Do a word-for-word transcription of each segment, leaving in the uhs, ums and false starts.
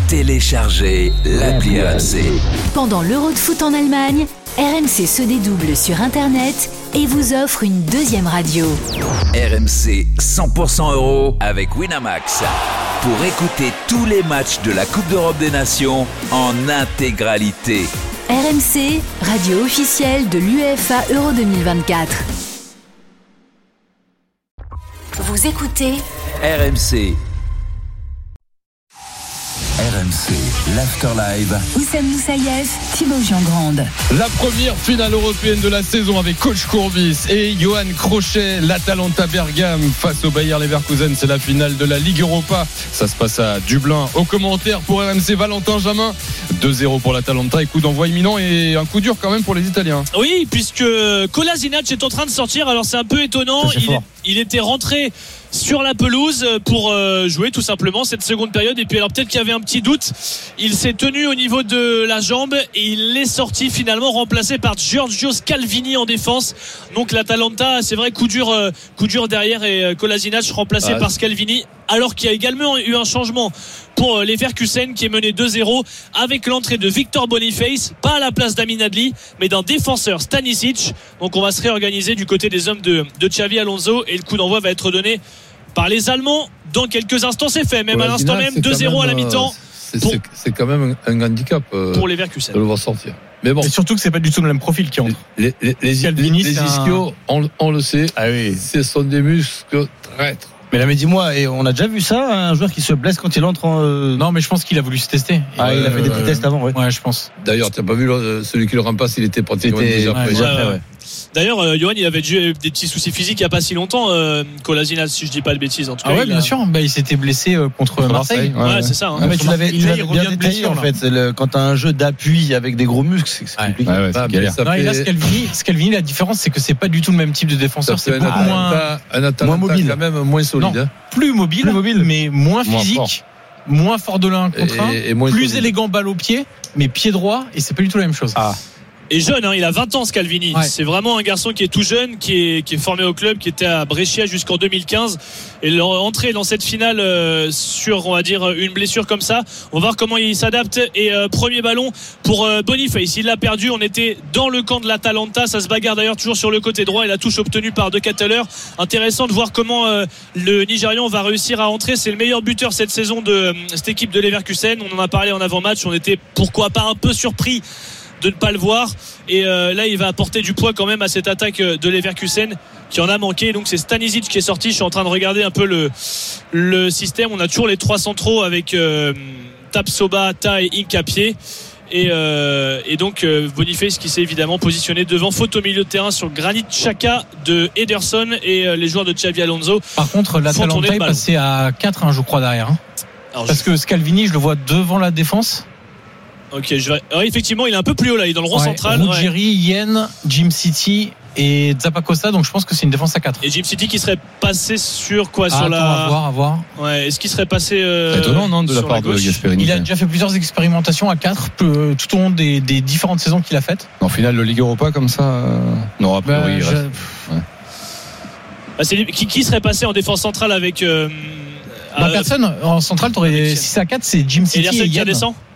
Téléchargez l'appli R M C. Pendant l'Euro de foot en Allemagne, R M C se dédouble sur Internet et vous offre une deuxième radio. R M C cent pour cent euro avec Winamax. Pour écouter tous les matchs de la Coupe d'Europe des Nations en intégralité. R M C, radio officielle de l'UEFA Euro deux mille vingt-quatre. Vous écoutez R M C. R M C, l'Afterlive. Oussem Moussaïef, Thibaut Jean-Grande. La première finale européenne de la saison avec coach Courbis et Johan Crochet, l'Atalanta Bergame face au Bayer Leverkusen. C'est la finale de la Ligue Europa. Ça se passe à Dublin. Au commentaire pour R M C, Valentin Jamin. deux zéro pour l'Atalanta et coup d'envoi imminent et un coup dur quand même pour les Italiens. Oui, puisque Kolasinac est en train de sortir. Alors c'est un peu étonnant. Il, est, il était rentré sur la pelouse pour euh, jouer tout simplement cette seconde période, et puis alors peut-être qu'il y avait un petit doute, il s'est tenu au niveau de la jambe et il est sorti finalement remplacé par Giorgio Scalvini en défense. Donc l'Atalanta, c'est vrai, coup dur, euh, coup dur derrière, et euh, Kolasinac remplacé ouais. par Scalvini, alors qu'il y a également eu un changement pour euh, Leverkusen qui est mené deux zéro avec l'entrée de Victor Boniface, pas à la place d'Amin Adli mais d'un défenseur, Stanisic. Donc on va se réorganiser du côté des hommes de, de Xavi Alonso, et le coup d'envoi va être donné par les Allemands dans quelques instants. C'est fait, même ouais, à l'instant même, deux zéro à la mi-temps. C'est, pour, c'est, c'est quand même un, un handicap euh, pour les Leverkusen de le voir sortir. Mais bon, et surtout que c'est pas du tout le même profil qui entre. Les, les, les, les, les, les ischios, un... on, on le sait, ah oui. ce sont des muscles traîtres. Mais là, mais dis-moi, et on a déjà vu ça, un joueur qui se blesse quand il entre en... Euh... Non, mais je pense qu'il a voulu se tester. Ah, ouais, il a fait des petits euh, tests avant, ouais. Ouais, je pense. D'ailleurs, t'as pas vu là, celui qui le remplace, il était pratiquement c'était... déjà prêt. Ouais, ouais, ouais. D'ailleurs, euh, Johan, il avait eu des petits soucis physiques il n'y a pas si longtemps. Euh, Kolasinac, si je dis pas de bêtises, en tout cas. Ah ouais, il a... bien sûr. Bah, il s'était blessé euh, contre, contre Marseille. Marseille. Ouais, ouais, c'est ça. Hein. Ah, mais tu l'avais, il, tu l'avais il bien revient de détaillé, blessure, en fait. C'est le, quand t'as un jeu d'appui avec des gros muscles, c'est, c'est compliqué. Ouais, ouais, c'est ah, galère. Non, fait... et là, Scalvini, Scalvini, la différence, c'est que c'est pas du tout le même type de défenseur. C'est beaucoup moins, un Atalanta moins mobile, quand même moins solide. Non, plus mobile, plus mobile, mais moins physique. Moins fort. Moins fort de l'un contre un, et, et plus solide. Élégant balle au pied, mais pied droit, et c'est pas du tout la même chose. Ah. Et jeune, hein, il a vingt ans, Scalvini. Ouais. C'est vraiment un garçon qui est tout jeune, qui est, qui est formé au club, qui était à Brescia jusqu'en deux mille quinze. Et leur entrée dans cette finale euh, sur, on va dire, une blessure comme ça, on va voir comment il s'adapte. Et euh, premier ballon pour euh, Boniface. Il l'a perdu. On était dans le camp de l'Atalanta. Ça se bagarre d'ailleurs toujours sur le côté droit. Et la touche obtenue par De Ketteler. Intéressant de voir comment euh, le Nigérian va réussir à entrer. C'est le meilleur buteur cette saison de euh, cette équipe de Leverkusen. On en a parlé en avant-match. On était pourquoi pas un peu surpris de ne pas le voir, et euh, là il va apporter du poids quand même à cette attaque de Leverkusen qui en a manqué. Donc c'est Stanisic qui est sorti. Je suis en train de regarder un peu le, le système. On a toujours les trois centraux avec euh, Tapsoba, Ta et Hincapié, et, euh, et donc euh, Boniface qui s'est évidemment positionné devant, faute au milieu de terrain sur Granit Xhaka de Ederson, et euh, les joueurs de Xavi Alonso. Par contre l'Atalanta est passé à quatre hein, je crois derrière hein. Alors, parce je... que Scalvini je le vois devant la défense. Ok, je vais... Alors, effectivement, il est un peu plus haut là, il est dans le rond ouais, central. Ruggieri, ouais. Yen, Jim City et Zappacosta, donc je pense que c'est une défense à quatre. Et Jim City qui serait passé sur quoi, ah, sur attends, la. À voir, à voir. Ouais, est-ce qu'il serait passé euh... C'est étonnant, non, de la part de Gasperini. Il a déjà fait plusieurs expérimentations à quatre euh, tout au long des, des différentes saisons qu'il a faites. En finale de Ligue Europa comme ça, euh... non, a priori. Bah, je... ouais. bah, c'est... Qui, qui serait passé en défense centrale avec euh... bah, euh... personne. En centrale, t'aurais six à quatre, c'est Jim City et, et Yen.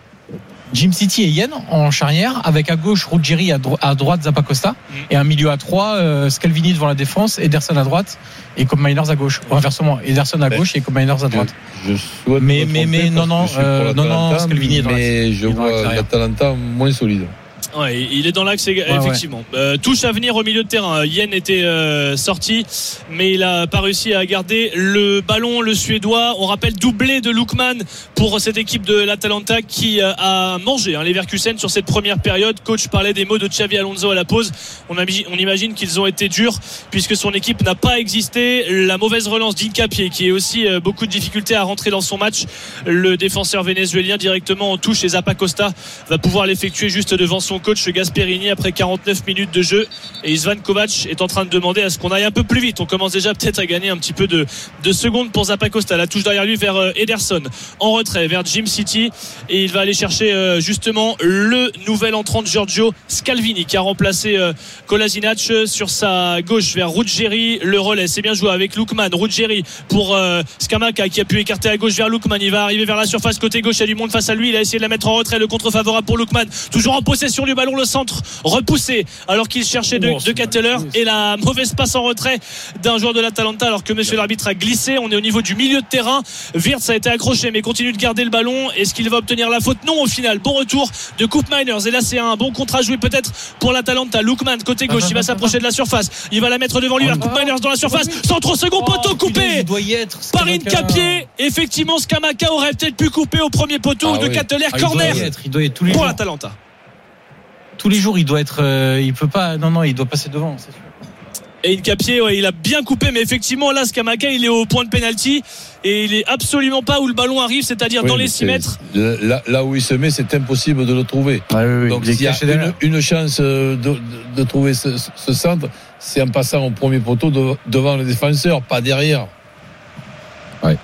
Jim City et Yen en charnière, avec à gauche Ruggieri, à, dro- à droite Zappacosta, mmh. et un milieu à trois, euh, Scalvini devant la défense, Ederson à droite et Kobe Miners à gauche. Ou inversement, Ederson à gauche et Kobe Miners à droite. Je, je souhaite mais mais mais non non euh, non non Scalvini est dans mais je vois l'Atalanta moins solide. Ouais, il est dans l'axe ouais, effectivement. Ouais. Euh, touche à venir au milieu de terrain. Yen était euh, sorti, mais il a pas réussi à garder le ballon. Le Suédois, on rappelle, doublé de Lookman pour cette équipe de l'Atalanta qui euh, a mangé hein, Leverkusen sur cette première période. Coach parlait des mots de Xavi Alonso à la pause. On, a, on imagine qu'ils ont été durs puisque son équipe n'a pas existé. La mauvaise relance d'Hincapié qui est aussi euh, beaucoup de difficultés à rentrer dans son match. Le défenseur vénézuélien directement en touche, et Zappacosta va pouvoir l'effectuer juste devant son coach Gasperini après quarante-neuf minutes de jeu. Et Istvan Kovac est en train de demander à ce qu'on aille un peu plus vite. On commence déjà peut-être à gagner un petit peu de, de secondes pour Zappacosta. La touche derrière lui vers Ederson, en retrait vers Jim City, et il va aller chercher justement le nouvel entrant de Giorgio Scalvini qui a remplacé Kolasinac sur sa gauche vers Ruggeri. Le relais, c'est bien joué avec Lookman. Ruggeri pour euh, Scamacca qui a pu écarter à gauche vers Lookman. Il va arriver vers la surface côté gauche, il y a du monde face à lui, il a essayé de la mettre en retrait. Le contre favorable pour Lookman, toujours en possession du ballon, le centre repoussé alors qu'il cherchait de, de Ketteler, et la mauvaise passe en retrait d'un joueur de l'Atalanta alors que monsieur l'arbitre a glissé. On est au niveau du milieu de terrain. Wirtz a été accroché mais continue de garder le ballon. Est-ce qu'il va obtenir la faute? Non, au final. Bon retour de Koopmeiners, et là c'est un bon contrat joué peut-être pour l'Atalanta. Lookman côté gauche, il va s'approcher de la surface, il va la mettre devant lui vers Koopmeiners dans la surface, centre au second poteau, coupé par Hincapié. Effectivement, Scamacca aurait peut-être pu couper au premier poteau ah de oui. Ketteler. Ah, corner il doit être tous les pour jours. l'Atalanta. Tous les jours il doit être euh, il peut pas non non il doit passer devant, c'est sûr. Et Hincapié, ouais, il a bien coupé, mais effectivement là Scamacca il est au point de pénalty et il est absolument pas où le ballon arrive, c'est-à-dire oui, dans les six mètres. Là, là où il se met, c'est impossible de le trouver. Ah, oui, oui, donc s'il y a une, une chance de, de, de trouver ce, ce centre, c'est en passant au premier poteau de, devant le défenseur, pas derrière. Ouais.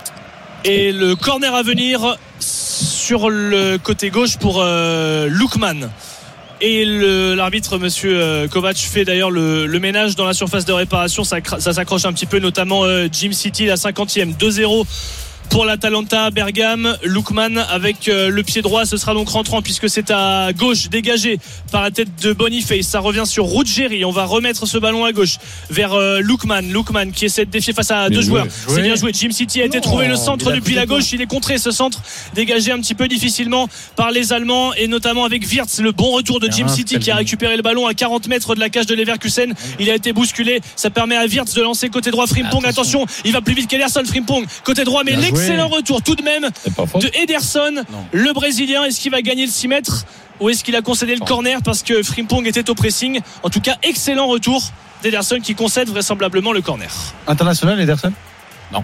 Et le corner à venir sur le côté gauche pour euh, Lookman. Et le, l'arbitre monsieur Kovac fait d'ailleurs le, le ménage dans la surface de réparation. Ça, ça s'accroche un petit peu, notamment euh, Jim City, la cinquantième, deux zéro pour l'Atalanta Bergame. Lookman avec euh, le pied droit, ce sera donc rentrant puisque c'est à gauche, dégagé par la tête de Boniface. Ça revient sur Ruggeri. On va remettre ce ballon à gauche vers euh, Lookman. Lookman qui essaie de défier face à bien deux joué, joueurs. Joué. C'est bien joué. Jim City a été non, trouvé le centre depuis la gauche. Il est contré, ce centre dégagé un petit peu difficilement par les Allemands, et notamment avec Wirtz. Le bon retour de Jim ah, City qui a récupéré le ballon à quarante mètres de la cage de Leverkusen. Il a été bousculé. Ça permet à Wirtz de lancer côté droit. Frimpong, attention, attention il va plus vite qu'Ederson. Frimpong côté droit, mais l'ex excellent retour tout de même de Ederson, non. le Brésilien. Est-ce qu'il va gagner le six mètres ou est-ce qu'il a concédé le corner parce que Frimpong était au pressing? En tout cas, excellent retour d'Ederson qui concède vraisemblablement le corner. International, Ederson? Non.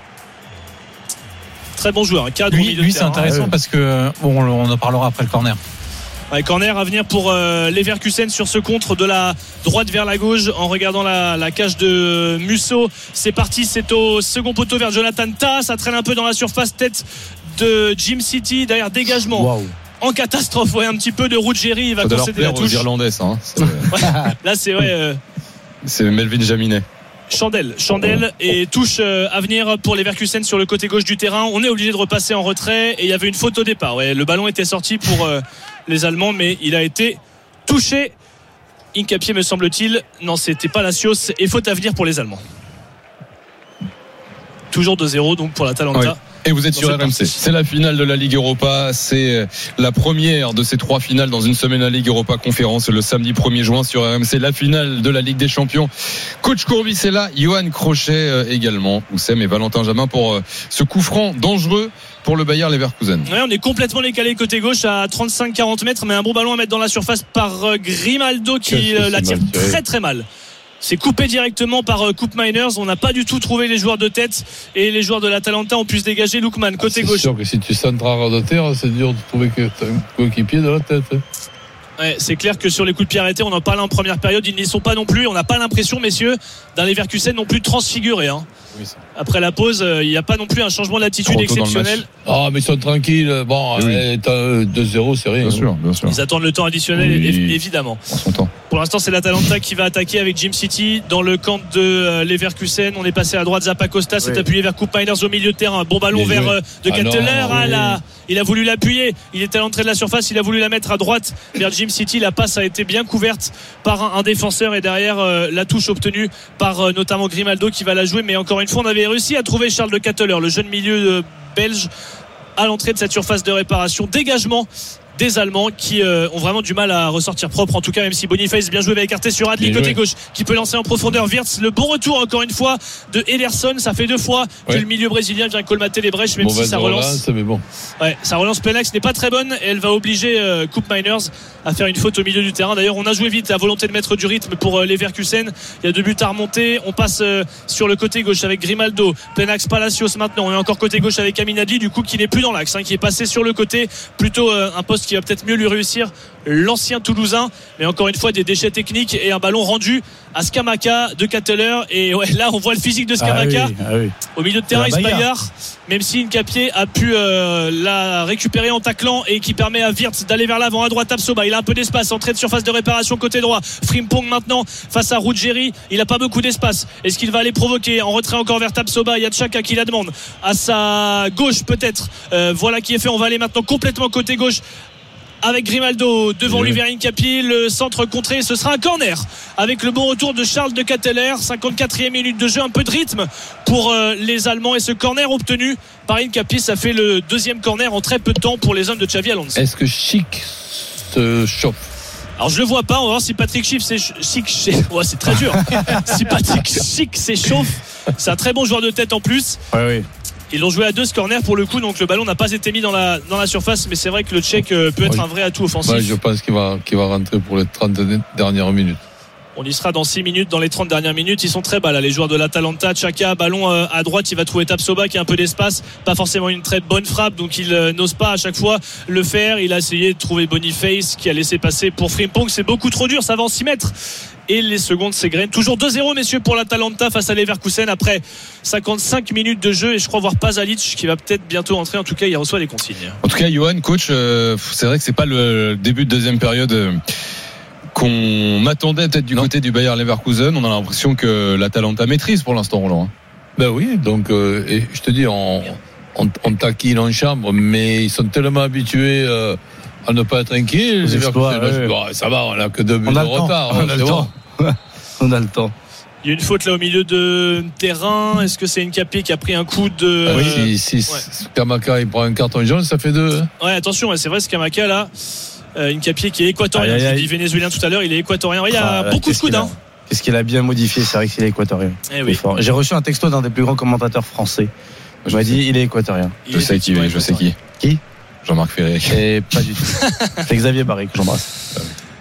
Très bon joueur, un cadre lui, au milieu lui de c'est terrain. Intéressant ouais. parce que bon, on en parlera après le corner. Ouais, corner à venir pour euh, Leverkusen sur ce contre de la droite vers la gauche en regardant la, la cage de Musso. C'est parti, c'est au second poteau vers Jonathan Tah. Ça traîne un peu dans la surface, tête de Jim City. Derrière, dégagement wow. en catastrophe. Ouais, un petit peu de Ruggeri. Il va concéder la touche. Aux Irlandais, ça, hein. C'est... ouais, là, c'est ouais. Euh... C'est Melvin Jaminet. Chandelle, Chandelle et touche à venir pour Leverkusen sur le côté gauche du terrain. On est obligé de repasser en retrait et il y avait une faute au départ. Ouais, le ballon était sorti pour euh, les Allemands, mais il a été touché. Hincapié, me semble-t-il. Non, c'était pas Palacios, et faute à venir pour les Allemands. Toujours deux zéro donc pour l'Atalanta. Oui. Et vous êtes sur R M C. C'est la finale de la Ligue Europa. C'est la première de ces trois finales dans une semaine à Ligue Europa Conférence le samedi premier juin sur R M C. La finale de la Ligue des Champions. Coach Courbis est là. Johan Crochet également. Oussem et Valentin Jamin pour ce coup franc dangereux pour le Bayer Leverkusen. Ouais, on est complètement décalé côté gauche à trente-cinq à quarante mètres, mais un bon ballon à mettre dans la surface par Grimaldo qui la tire très très mal. C'est coupé directement par Koopmeiners. On n'a pas du tout trouvé les joueurs de tête et les joueurs de l'Atalanta ont pu se dégager. Lookman côté ah, gauche. C'est sûr que si tu centres à de terre, c'est dur de trouver que t'as un coéquipier de la tête. Ouais, c'est clair que sur les coups de pied arrêtés, on en parlait en première période, ils n'y sont pas non plus. On n'a pas l'impression, messieurs, d'un Leverkusen non plus transfiguré. Hein. Oui, après la pause, il euh, n'y a pas non plus un changement d'attitude exceptionnel. Ah, mais ils sont tranquilles. Bon, oui. euh, deux zéro, c'est rien. Bien sûr, bien sûr. Ils attendent le temps additionnel, oui. évidemment. Son temps. Pour l'instant, c'est l'Atalanta qui va attaquer avec Jim City dans le camp de euh, Leverkusen. On est passé à droite. Zappacosta s'est oui. appuyé vers Koopmeiners au milieu de terrain. Bon ballon vers euh, de ah Ketteler. Ah, oui. là, il a voulu l'appuyer. Il était à l'entrée de la surface. Il a voulu la mettre à droite vers Jim City. La passe a été bien couverte par un, un défenseur et derrière euh, la touche obtenue par euh, notamment Grimaldo qui va la jouer. Mais encore une fois, on avait réussi à trouver Charles de Ketteler, le jeune milieu euh, belge, à l'entrée de cette surface de réparation. Dégagement des Allemands qui euh, ont vraiment du mal à ressortir propre, en tout cas, même si Boniface bien joué va écarter sur Adli côté gauche qui peut lancer en profondeur Wirtz. Le bon retour encore une fois de Ederson. Ça fait deux fois ouais. que le milieu brésilien vient colmater les brèches, même bon, si ça relance, relance mais bon. ouais, ça relance Penax n'est pas très bonne et elle va obliger euh, Koopmeiners à faire une faute au milieu du terrain. D'ailleurs, on a joué vite, la volonté de mettre du rythme pour euh, Leverkusen. Il y a deux buts à remonter. On passe euh, sur le côté gauche avec Grimaldo, Penax, Palacios maintenant. On est encore côté gauche avec Amin Adli, du coup qui n'est plus dans l'axe, hein, qui est passé sur le côté, plutôt euh, un poste qui va peut-être mieux lui réussir, l'ancien Toulousain. Mais encore une fois, des déchets techniques et un ballon rendu à Scamacca de Catteler. Et ouais, là, on voit le physique de Scamacca. Ah oui, ah oui. Au milieu de terrain, il se bagarre. Même si Nkapié a pu euh, la récupérer en taclant et qui permet à Wirtz d'aller vers l'avant. À droite, Tapsoba. Il a un peu d'espace. Entrée de surface de réparation côté droit. Frimpong maintenant face à Ruggieri. Il n'a pas beaucoup d'espace. Est-ce qu'il va aller provoquer en retrait encore vers Tapsoba? Il y a Xhaka qui la demande. À sa gauche, peut-être. Euh, voilà qui est fait. On va aller maintenant complètement côté gauche. Avec Grimaldo devant lui vers Nkapié, le centre contré, ce sera un corner avec le bon retour de Charles de Catteler. Cinquante-quatrième minute de jeu, un peu de rythme pour euh, les Allemands, et ce corner obtenu par Nkapié, ça fait le deuxième corner en très peu de temps pour les hommes de Xavi Alonso. Est-ce que Schick se chauffe? Alors je le vois pas, on va voir si Patrick Schick s'échauffe. Ouais, c'est très dur. Si Patrick Schick s'échauffe, c'est un très bon joueur de tête en plus. Ouais, oui. Ils l'ont joué à deux ce corner pour le coup, donc le ballon n'a pas été mis dans la, dans la surface, mais c'est vrai que le Tchèque peut être oui. un vrai atout offensif. Ouais, je pense qu'il va, qu'il va rentrer pour les trente dernières minutes. On y sera dans six minutes, dans les trente dernières minutes. Ils sont très bas là, les joueurs de l'Atalanta. Xhaka, ballon à droite, il va trouver Tapsoba qui a un peu d'espace, pas forcément une très bonne frappe, donc il n'ose pas à chaque fois le faire. Il a essayé de trouver Boniface qui a laissé passer pour Frimpong. C'est beaucoup trop dur, ça va en six mètres. Et les secondes s'égrènent. Toujours deux zéro messieurs pour l'Atalanta face à Leverkusen après cinquante-cinq minutes de jeu, et je crois voir Pasalic qui va peut-être bientôt entrer. En tout cas, il reçoit les consignes. En tout cas, Johan, coach, euh, c'est vrai que c'est pas le début de deuxième période euh, qu'on attendait peut-être du non. côté du Bayer Leverkusen. On a l'impression que l'Atalanta maîtrise pour l'instant, Roland. Ben oui, donc euh, et je te dis, on, on, on taquine en chambre, mais ils sont tellement habitués euh, à ne pas être inquiets. Les exploits, ouais, ouais. Bon, ça va, on n'a que deux buts de retard. On a le temps. On a le temps. Il y a une faute là au milieu de terrain. Est-ce que c'est Nkapié qui a pris un coup de. Ah oui, si, si ouais. Scamacca il prend un carton jaune, ça fait deux. Ouais, attention, c'est vrai, Scamacca là. Euh, Nkapié qui est équatorien. Aïe, aïe, aïe. J'ai dit vénézuélien tout à l'heure, il est équatorien. Il y a ah, beaucoup de coups d'un. Qu'est-ce qu'il a bien modifié, c'est vrai qu'il est équatorien. Eh oui. J'ai reçu un texto d'un des plus grands commentateurs français. Je m'a dit, il est équatorien. Il je sais qui, oui, je sais qui. Qui? Jean-Marc Ferré. Et pas du tout. C'est Xavier Barry que j'embrasse.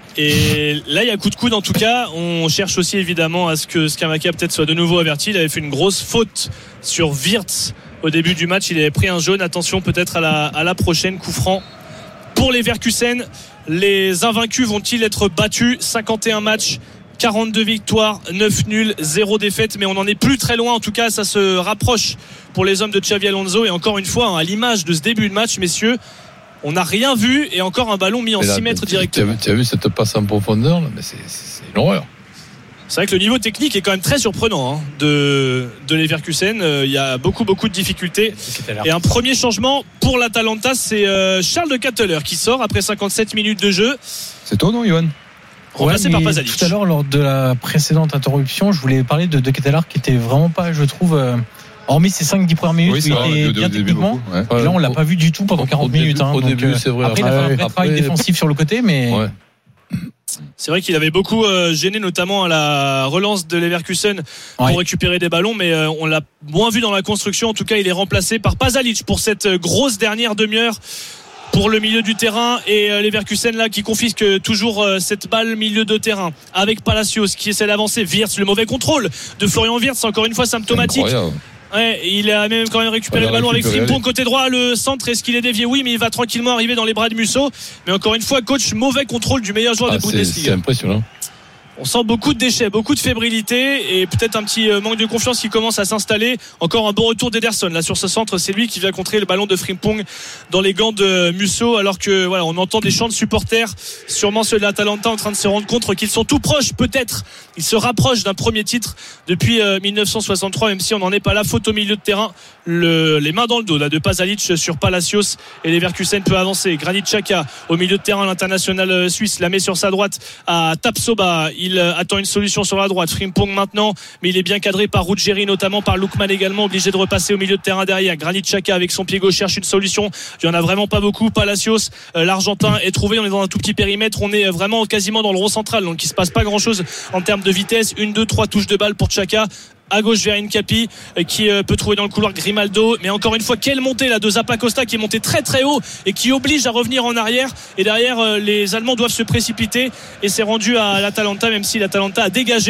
Et là, il y a coup de coude en tout cas. On cherche aussi évidemment à ce que Scamacca peut-être soit de nouveau averti. Il avait fait une grosse faute sur Wirtz au début du match. Il avait pris un jaune. Attention peut-être à la, à la prochaine. Coup franc pour les Leverkusen. Les invaincus vont-ils être battus? cinquante et un matchs, quarante-deux victoires, neuf nuls, zéro défaite, mais on n'en est plus très loin. En tout cas, ça se rapproche pour les hommes de Xavi Alonso. Et encore une fois, hein, à l'image de ce début de match, messieurs, on n'a rien vu, et encore un ballon mis en six mètres directement. Tu as vu cette passe en profondeur là? Mais c'est, c'est une horreur. C'est vrai que le niveau technique est quand même très surprenant hein, de, de Leverkusen. Il euh, y a beaucoup beaucoup de difficultés. Et un premier changement pour l'Atalanta, c'est euh, Charles de Catteler qui sort après cinquante-sept minutes de jeu. C'est toi non, Johan? Remplacé ouais, par Pasalic. Tout à l'heure, lors de la précédente interruption, je voulais parler de De Catteler qui était vraiment pas, je trouve... Euh, hormis ces cinq dix premières minutes oui, où il était bien techniquement, ouais. Là on l'a pas vu du tout pendant quarante minutes. Hein, au donc, début, c'est vrai. Après, il a fait un vrai après, travail défensif sur le côté, mais. Ouais. C'est vrai qu'il avait beaucoup euh, gêné, notamment à la relance de Leverkusen pour ouais. récupérer des ballons, mais euh, on l'a moins vu dans la construction. En tout cas, il est remplacé par Pasalic pour cette grosse dernière demi-heure pour le milieu du terrain, et euh, Leverkusen là qui confisque toujours euh, cette balle milieu de terrain avec Palacios qui essaie d'avancer. Wirtz, le mauvais contrôle de Florian Wirtz, encore une fois symptomatique. Ouais, il a même quand même récupéré le ballon avec Frimpong côté droit. Le centre, est-ce qu'il est dévié? Oui, mais il va tranquillement arriver dans les bras de Musso. Mais encore une fois, coach, mauvais contrôle du meilleur joueur ah, de Bundesliga. C'est impressionnant. On sent beaucoup de déchets, beaucoup de fébrilité et peut-être un petit manque de confiance qui commence à s'installer. Encore un bon retour d'Ederson là sur ce centre, c'est lui qui vient contrer le ballon de Frimpong dans les gants de Musso, alors que voilà, on entend des chants de supporters, sûrement ceux de l'Atalanta, en train de se rendre compte qu'ils sont tout proches, peut-être ils se rapprochent d'un premier titre depuis euh, dix-neuf cent soixante-trois, même si on n'en est pas là. Faute au milieu de terrain, le, les mains dans le dos là de Pasalic sur Palacios, et Leverkusen peut avancer. Granit Xhaka au milieu de terrain, l'international suisse la met sur sa droite à Tapsoba. Il attend une solution sur la droite. Frimpong maintenant, mais il est bien cadré par Ruggieri, notamment par Lookman également, obligé de repasser au milieu de terrain derrière. Granit Xhaka avec son pied gauche cherche une solution. Il n'y en a vraiment pas beaucoup. Palacios, euh, l'Argentin est trouvé. On est dans un tout petit périmètre. On est vraiment quasiment dans le rond central, donc il se passe pas grand chose en termes de vitesse. Une, deux, trois touches de balle pour Xhaka. À gauche vers Nkapié qui peut trouver dans le couloir Grimaldo, mais encore une fois quelle montée là de Zappacosta qui est monté très très haut et qui oblige à revenir en arrière, et derrière les Allemands doivent se précipiter, et c'est rendu à l'Atalanta, même si l'Atalanta a dégagé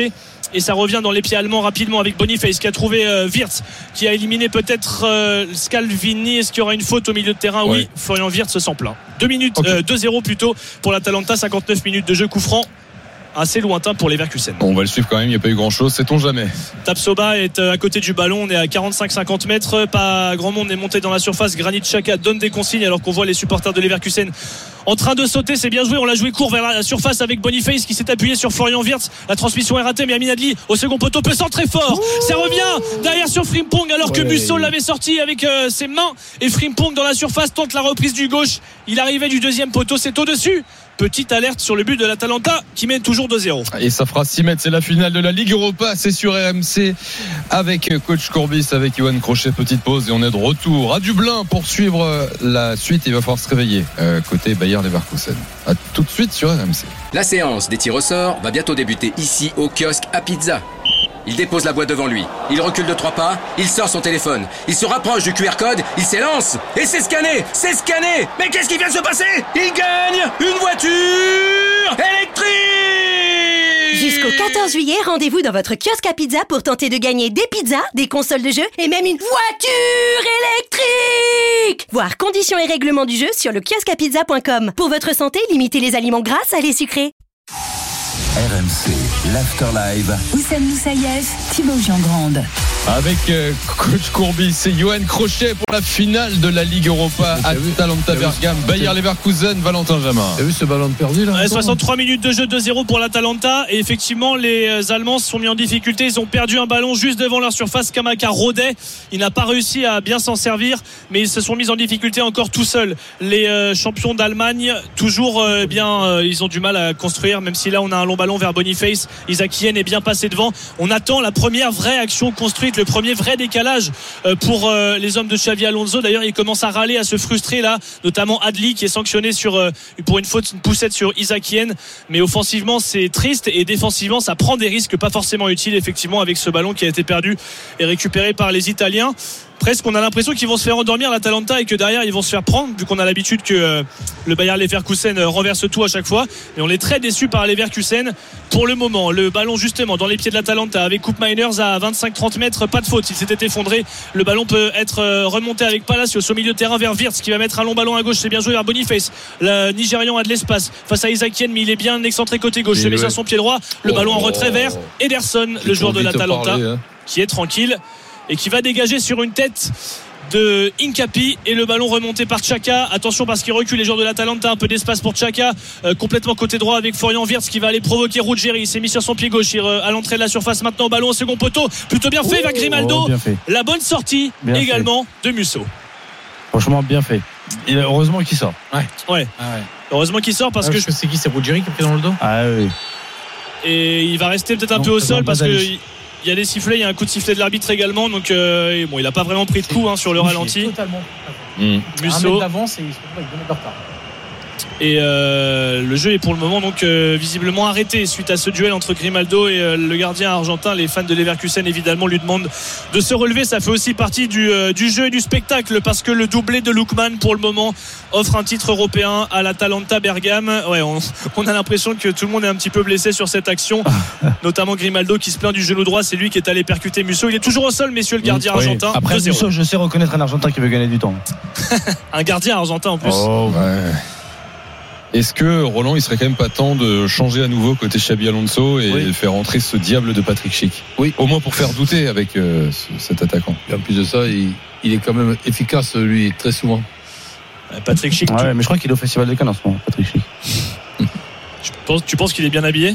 et ça revient dans les pieds allemands rapidement avec Boniface qui a trouvé euh, Wirtz, qui a éliminé peut-être euh, Scalvini. Est-ce qu'il y aura une faute au milieu de terrain? Ouais. Oui, Florian Wirtz s'en plaint. deux minutes, okay. euh, deux zéro plutôt pour l'Atalanta, cinquante-neuf minutes de jeu, coup franc assez lointain pour Leverkusen. Bon, on va le suivre quand même, il n'y a pas eu grand chose, sait-on jamais. Tapsoba est à côté du ballon, on est à quarante-cinq à cinquante mètres, pas grand monde n'est monté dans la surface. Granit Xhaka donne des consignes alors qu'on voit les supporters de Leverkusen en train de sauter. C'est bien joué, on l'a joué court vers la surface avec Boniface qui s'est appuyé sur Florian Wirtz. La transmission est ratée, mais Amin Adli au second poteau peut centrer fort. Ouh, ça revient derrière sur Frimpong alors que ouais, Musso l'avait sorti avec euh, ses mains, et Frimpong dans la surface tente la reprise du gauche. Il arrivait du deuxième poteau, c'est au-dessus. Petite alerte sur le but de l'Atalanta qui mène toujours deux zéro. Et ça fera six mètres, c'est la finale de la Ligue Europa, c'est sur R M C avec coach Courbis, avec Yoann Crochet. Petite pause et on est de retour à Dublin pour suivre la suite. Il va falloir se réveiller euh, côté Bayer Leverkusen. A tout de suite sur R M C. La séance des tirs au sort va bientôt débuter ici au kiosque à pizza. Il dépose la boîte devant lui, il recule de trois pas, il sort son téléphone, il se rapproche du Q R code, il s'élance, et c'est scanné, c'est scanné. Mais qu'est-ce qui vient de se passer? Il gagne une voiture électrique. Jusqu'au quatorze juillet, rendez-vous dans votre kiosque à pizza pour tenter de gagner des pizzas, des consoles de jeu et même une voiture électrique. Voir conditions et règlements du jeu sur le kiosque à pizza point com. Pour votre santé, limitez les aliments gras, salés, sucrés. R M C, l'Afterlive. Oussem Moussaïef, Thibaut Jean-Grande. Avec euh, coach Courbis et Yoann Crochet pour la finale de la Ligue Europa. Atalanta Bergame, Bayer Leverkusen, Valentin Jamin. T'as vu ce ballon perdu là? Ouais, soixante-trois minutes de jeu, deux zéro pour l'Atalanta. Et effectivement, les Allemands se sont mis en difficulté. Ils ont perdu un ballon juste devant leur surface. Kamaka rôdait. Il n'a pas réussi à bien s'en servir, mais ils se sont mis en difficulté encore tout seuls. Les euh, champions d'Allemagne, toujours euh, bien, euh, ils ont du mal à construire, même si là on a un long ballon vers Boniface. Isaac Hien est bien passé devant. On attend la première vraie action construite, le premier vrai décalage pour les hommes de Xavi Alonso. D'ailleurs, il commence à râler, à se frustrer là, notamment Adli qui est sanctionné sur, pour une faute, une poussette sur Isaac Hien. Mais offensivement, c'est triste, et défensivement, ça prend des risques pas forcément utiles, effectivement, avec ce ballon qui a été perdu et récupéré par les Italiens. Presque on a l'impression qu'ils vont se faire endormir l'Atalanta, et que derrière ils vont se faire prendre, vu qu'on a l'habitude que euh, le Bayer Leverkusen euh, renverse tout à chaque fois, et on est très déçus par Leverkusen pour le moment. Le ballon justement dans les pieds de l'Atalanta avec Koop Miners à vingt-cinq à trente mètres, pas de faute, il s'était effondré. Le ballon peut être euh, remonté avec Palacios au milieu de terrain vers Wirtz qui va mettre un long ballon à gauche, c'est bien joué vers Boniface. Le Nigérian a de l'espace face à Isaac Hien, mais il est bien excentré côté gauche, se met sur son pied droit, le oh, ballon en retrait vers Ederson, le joueur de l'Atalanta, parler, hein, qui est tranquille et qui va dégager sur une tête de Hincapi, et le ballon remonté par Xhaka. Attention parce qu'il recule les joueurs de l'Atalanta, un peu d'espace pour Xhaka, euh, complètement côté droit avec Florian Wirtz qui va aller provoquer Ruggeri. Il s'est mis sur son pied gauche, il, euh, à l'entrée de la surface maintenant, ballon au second poteau, plutôt bien fait vers Grimaldo. Oh, fait. La bonne sortie bien également fait. De Musso. Franchement bien fait. Et heureusement qu'il sort. Ouais. Ouais. Ah ouais. Heureusement qu'il sort parce ah, que je sais qui, c'est Ruggeri qui est pris dans le dos. Ah oui. Et il va rester peut-être un non, peu au sol parce que il, il y a des sifflets, il y a un coup de sifflet de l'arbitre également, donc euh, bon, il n'a pas vraiment pris de coup hein, sur le ralenti. Totalement. Mmh. Musso. d'avance et il se retrouve avec deux mètres de retard. Et euh, le jeu est pour le moment donc euh, visiblement arrêté suite à ce duel entre Grimaldo et euh, le gardien argentin. Les fans de Leverkusen évidemment lui demandent de se relever. Ça fait aussi partie du, euh, du jeu et du spectacle, parce que le doublé de Lookman pour le moment offre un titre européen à l'Atalanta Bergame. Ouais, on, on a l'impression que tout le monde est un petit peu blessé sur cette action, notamment Grimaldo qui se plaint du genou droit. C'est lui qui est allé percuter Musso. Il est toujours au sol, messieurs, le gardien oui. argentin. Après Musso, je sais reconnaître un argentin qui veut gagner du temps. Un gardien argentin en plus. Oh, ouais. Est-ce que Roland, il serait quand même pas temps de changer à nouveau côté Xabi Alonso et oui. faire entrer ce diable de Patrick Schick? Oui. Au moins pour faire douter avec euh, ce, cet attaquant. Et en plus de ça, il, il est quand même efficace, lui, très souvent. Patrick Schick. Ouais, mais je crois qu'il est au Festival de Cannes en ce moment, Patrick Schick. tu, penses, tu penses qu'il est bien habillé?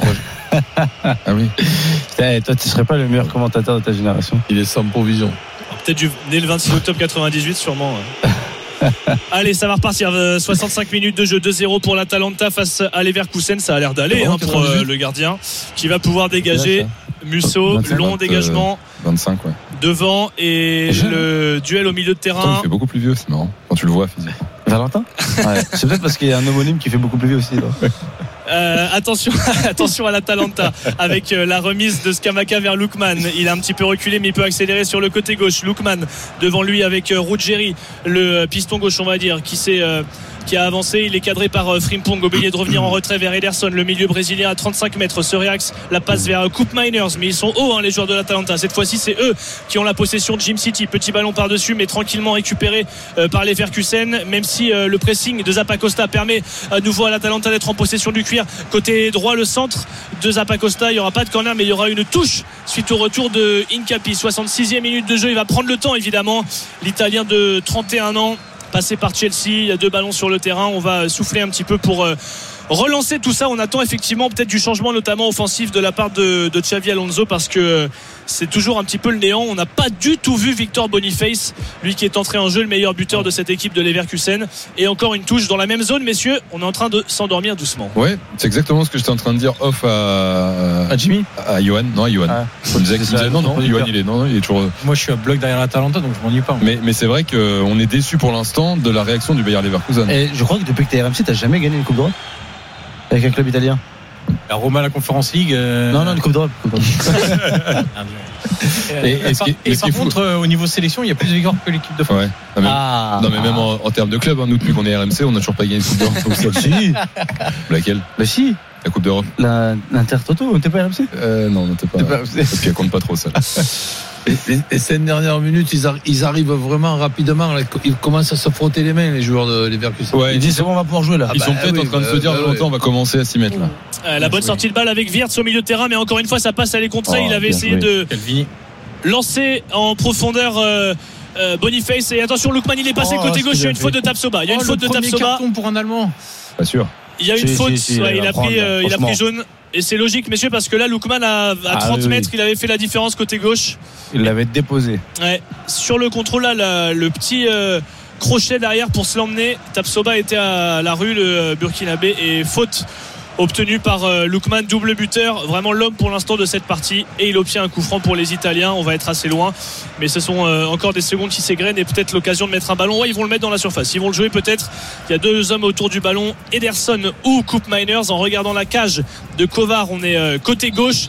Ah oui. Hey, toi, tu serais pas le meilleur commentateur de ta génération. Il est sans provision. Alors, peut-être du, né le vingt-six octobre quatre-vingt-dix-huit, sûrement. Ouais. Allez, ça va repartir. soixante-cinq minutes de jeu, deux zéro pour l'Atalanta face à Leverkusen. Ça a l'air d'aller hein, pour euh, le gardien qui va pouvoir dégager. Musso, vingt-cinq, long vingt, dégagement vingt-cinq, ouais. devant, et le duel au milieu de terrain. Attends, il fait beaucoup plus vieux, c'est marrant quand tu le vois physiquement. Valentin ouais. C'est peut-être parce qu'il y a un homonyme qui fait beaucoup plus vieux aussi. Euh, attention, attention à l'Atalanta avec euh, la remise de Scamacca vers Lookman. Il a un petit peu reculé, mais il peut accélérer sur le côté gauche. Lookman devant lui avec euh, Ruggeri, le piston gauche, on va dire, qui s'est euh, qui a avancé. Il est cadré par euh, Frimpong, obligé de revenir en retrait vers Ederson. Le milieu brésilien à trente-cinq mètres se réaxe la passe vers euh, Coupe Miners, mais ils sont hauts hein, les joueurs de l'Atalanta. Cette fois-ci c'est eux qui ont la possession de Gym City. Petit ballon par-dessus mais tranquillement récupéré euh, par les Leverkusen, même si euh, le pressing de Zappacosta permet à nouveau à l'Atalanta d'être en possession du cuir. Côté droit, le centre de Zappacosta, il n'y aura pas de corner mais il y aura une touche suite au retour de Hincapié. soixante-sixième minute de jeu, il va prendre le temps évidemment, l'Italien de trente et un ans, passé par Chelsea. Il y a deux ballons sur le terrain, on va souffler un petit peu pour euh, relancer tout ça. On attend effectivement peut-être du changement notamment offensif de la part de, de Xavi Alonso, parce que c'est toujours un petit peu le néant. On n'a pas du tout vu Victor Boniface, lui qui est entré en jeu, le meilleur buteur de cette équipe de Leverkusen. Et encore une touche dans la même zone, messieurs. On est en train de s'endormir doucement. Ouais, c'est exactement ce que j'étais en train de dire off à, à Jimmy, à Johan. Non, à Johan. Ah, on disait qu'il disait non, non, Johan il est, non, non, il est toujours. Moi, je suis à bloc derrière l'Atalanta, donc je m'ennuie pas. Mais, mais c'est vrai qu'on est déçu pour l'instant de la réaction du Bayer Leverkusen. Et je crois que depuis que t'es R M C, t'as jamais gagné une Coupe d'Europe avec un club italien. La Roma, la Conference League. Euh... Non, non, une Coupe d'Europe. et, et, et, par, et, et par contre, euh, au niveau sélection, il y a plus de victoires que l'équipe de France. Ouais. Non, mais, ah, non, mais même en, en termes de club, hein, nous, depuis qu'on est R M C, on n'a toujours pas gagné une Coupe d'Europe. Si. Laquelle? Bah, si. La Coupe d'Europe. La, L'Inter Toto, t'es pas R M C? euh, Non, non, t'es pas. T'es pas... Parce qu'elle compte pas trop, ça. Et, et, et ces dernières minutes, ils, arri- ils arrivent vraiment rapidement. Ils commencent à se frotter les mains, les joueurs de Leverkusen. Ouais, ils disent c'est bon, on va pouvoir jouer là. Ils ah sont bah, peut-être oui, en train de bah, se dire, bah, longtemps, on va commencer à s'y mettre là. Euh, la bonne sortie de balle avec Wirtz au milieu de terrain, mais encore une fois, ça passe à les contrer. Oh, il avait essayé joué. de Calvini. lancer en profondeur. Euh, Euh, Boniface, et attention, Lookman il est passé oh, côté gauche. Il y a une faute de Tapsoba. Il y a oh, une faute de Tapsoba. Carton pour un Allemand. Pas sûr. Il y a une si, faute. si, si, ouais, il, a prendre, pris, euh, il a pris jaune. Et c'est logique, messieurs, parce que là, Lookman à, à ah, trente oui, mètres, oui. il avait fait la différence côté gauche. Il l'avait déposé. Ouais. Sur le contrôle, là, la, le petit euh, crochet derrière pour se l'emmener. Tapsoba était à la rue, le Burkinabé, et faute obtenu par euh, Lookman, double buteur, vraiment l'homme pour l'instant de cette partie, et il obtient un coup franc pour les Italiens. On va être assez loin, mais ce sont euh, encore des secondes qui s'égrènent et peut-être l'occasion de mettre un ballon. Ouais, ils vont le mettre dans la surface, ils vont le jouer peut-être. Il y a deux hommes autour du ballon, Ederson ou Coupe Miners. En regardant la cage de Kovar, on est euh, côté gauche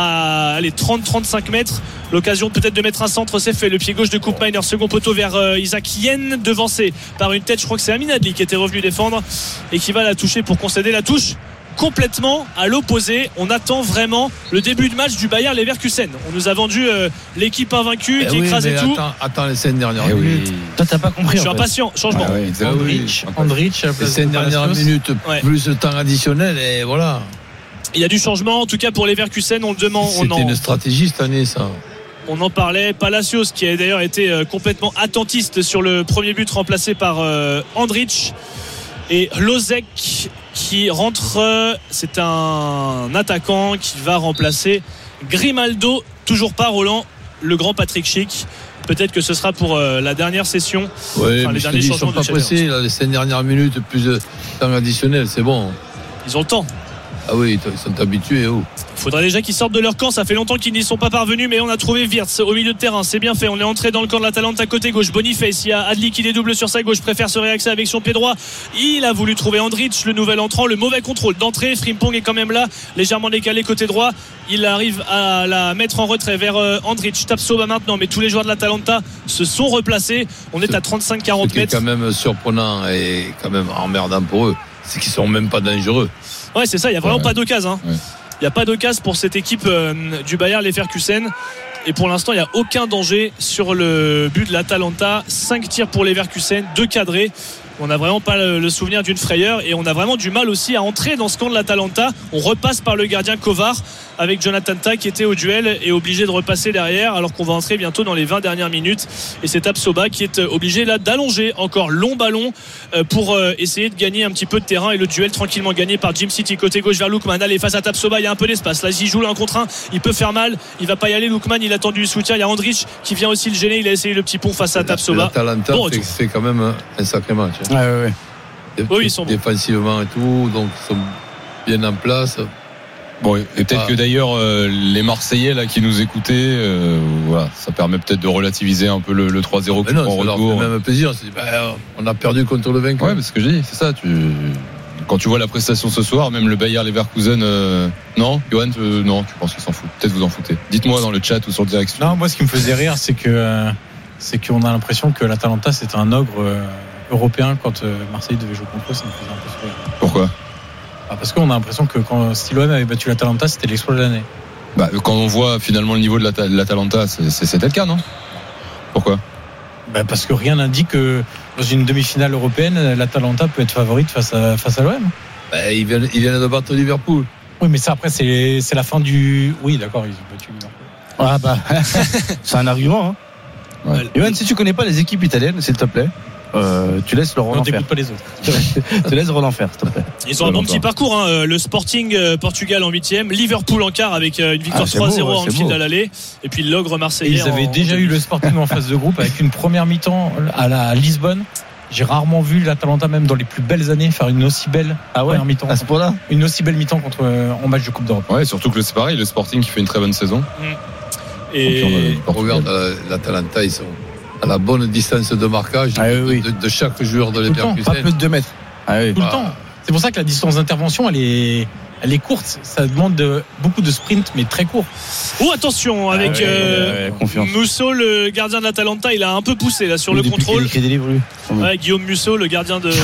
à allez, trente à trente-cinq mètres. L'occasion peut-être de mettre un centre, c'est fait. Le pied gauche de Coupe Miners, second poteau vers euh, Isaac Yen, devancé par une tête. Je crois que c'est Amin Adli qui était revenu défendre et qui va la toucher pour concéder la touche complètement à l'opposé. On attend vraiment le début de match du Bayer Leverkusen. On nous a vendu euh, l'équipe invaincue eh qui oui, écrasait tout. Attends, attends les scènes dernières eh minutes. Oui. Toi t'as pas compris. Je suis impatient. Changement. Ah ouais, Andrich, Andrich à la place les scènes dernières minutes, ouais. plus le temps additionnel et voilà. Il y a du changement en tout cas pour Leverkusen. On le demande. C'était on en... une stratégie cette année, ça. On en parlait. Palacios qui a d'ailleurs été euh, complètement attentiste sur le premier but remplacé par euh, Andrich. Et Lozek qui rentre, c'est un attaquant qui va remplacer Grimaldo. Toujours pas Roland, le grand Patrick Schick. Peut-être que ce sera pour euh, la dernière session. Oui, enfin, mais les derniers dis, changements ils sont pas pressés. Là, les cinq dernières minutes, plus de temps additionnel, c'est bon. Ils ont le temps. Ah oui, ils sont habitués. Oh. Il faudra déjà qu'ils sortent de leur camp. Ça fait longtemps qu'ils n'y sont pas parvenus, mais on a trouvé Wirtz au milieu de terrain. C'est bien fait. On est entré dans le camp de l'Atalanta côté gauche. Boniface, il y a Adli qui dédouble sur sa gauche, préfère se réaxer avec son pied droit. Il a voulu trouver Andrich, le nouvel entrant. Le mauvais contrôle d'entrée. Frimpong est quand même là, légèrement décalé côté droit. Il arrive à la mettre en retrait vers euh, Andrich. Tapsoba maintenant, mais tous les joueurs de l'Atalanta se sont replacés. On est à trente-cinq à quarante mètres. Ce qui est quand même surprenant et quand même emmerdant pour eux, c'est qu'ils sont même pas dangereux. Ouais, c'est ça. Il y a vraiment ouais. pas d'occasion. Hein. Ouais. Il n'y a pas d'occasion pour cette équipe euh, du Bayer Leverkusen. Et pour l'instant, il n'y a aucun danger sur le but de l'Atalanta. cinq tirs pour Leverkusen, deux cadrés. On n'a vraiment pas le souvenir d'une frayeur et on a vraiment du mal aussi à entrer dans ce camp de l'Atalanta. On repasse par le gardien Kovar avec Jonathan Tah qui était au duel et obligé de repasser derrière alors qu'on va entrer bientôt dans les vingt dernières minutes. Et c'est Tapsoba qui est obligé là d'allonger encore long ballon pour essayer de gagner un petit peu de terrain et le duel tranquillement gagné par Jim City côté gauche vers Lookman. Allez, face à Tapsoba, il y a un peu d'espace. Là, il joue un contre un, il peut faire mal. Il va pas y aller. Lookman, il a tendu le soutien. Il y a Andrich qui vient aussi le gêner. Il a essayé le petit pont face à Tapsoba. L'Atalanta bon, fait, fait quand même un sacré match. Ouais, ouais, ouais. Oui, ils sont défensivement et tout, donc ils sont bien en place. Bon, et peut-être ah. que d'ailleurs euh, les Marseillais là qui nous écoutaient, euh, voilà, ça permet peut-être de relativiser un peu le, le trois zéro. Mais non, ça leur fait même plaisir. C'est, ben, on a perdu contre le vainqueur. Ouais, mais ce que je dis, c'est ça. Tu, quand tu vois la prestation ce soir, même le Bayer Leverkusen, euh, non, Johan, euh, non, tu penses qu'ils s'en foutent. Peut-être vous en foutez. Dites-moi dans le chat ou sur le direct. Non, moi, ce qui me faisait rire, c'est que c'est qu'on a l'impression que l'Atalanta c'est un ogre. Euh, européen quand Marseille devait jouer contre eux, ça me faisait un peu sourire. Pourquoi? Ah, parce qu'on a l'impression que quand Style O M avait battu l'Atalanta, c'était l'exploit de l'année. Bah, quand on voit finalement le niveau de l'Atalanta, c'est, c'est, c'était le cas, non? Pourquoi? Bah, parce que rien n'indique que dans une demi-finale européenne, l'Atalanta peut être favorite face à, face à l'O M. Bah, ils viennent, ils viennent de battre Liverpool. Oui, mais ça après, c'est, c'est la fin du. Oui, d'accord, ils ont battu Liverpool. Ah bah, c'est un argument. Hein. Ouais. Et même si tu connais pas les équipes italiennes, s'il te plaît, euh, tu laisses le Roland faire. Pas les autres. Tu laisses Roland faire, s'il te plaît. Ils ont un bon petit parcours, hein. Le Sporting euh, Portugal en huitième, Liverpool en quart avec euh, une victoire ah, trois zéro en Anfield à l'aller, et puis l'ogre marseillais. Et ils avaient en... déjà eu le Sporting en phase de groupe avec une première mi-temps à la Lisbonne. J'ai rarement vu l'Atalanta, même dans les plus belles années, faire une aussi belle ah ouais, première mi-temps. À ce point-là, une aussi belle mi-temps contre euh, en match de Coupe d'Europe. Ouais, surtout que c'est pareil, le Sporting qui fait une très bonne saison. Mmh. Et on regarde l'Atalanta, ils sont à la bonne distance de marquage ah, de, oui. de, de chaque joueur de l'Leverkusen. Pas plus de deux mètres. Ah, oui. Tout ah. le temps. C'est pour ça que la distance d'intervention, elle est, elle est courte. Ça demande de, beaucoup de sprint, mais très court. Oh, attention, avec ah, ouais, euh, ouais, Musso, le gardien de l'Atalanta, il a un peu poussé là sur oui, le contrôle. Écrit des livres, lui. Ouais, Guillaume Musso, le gardien de,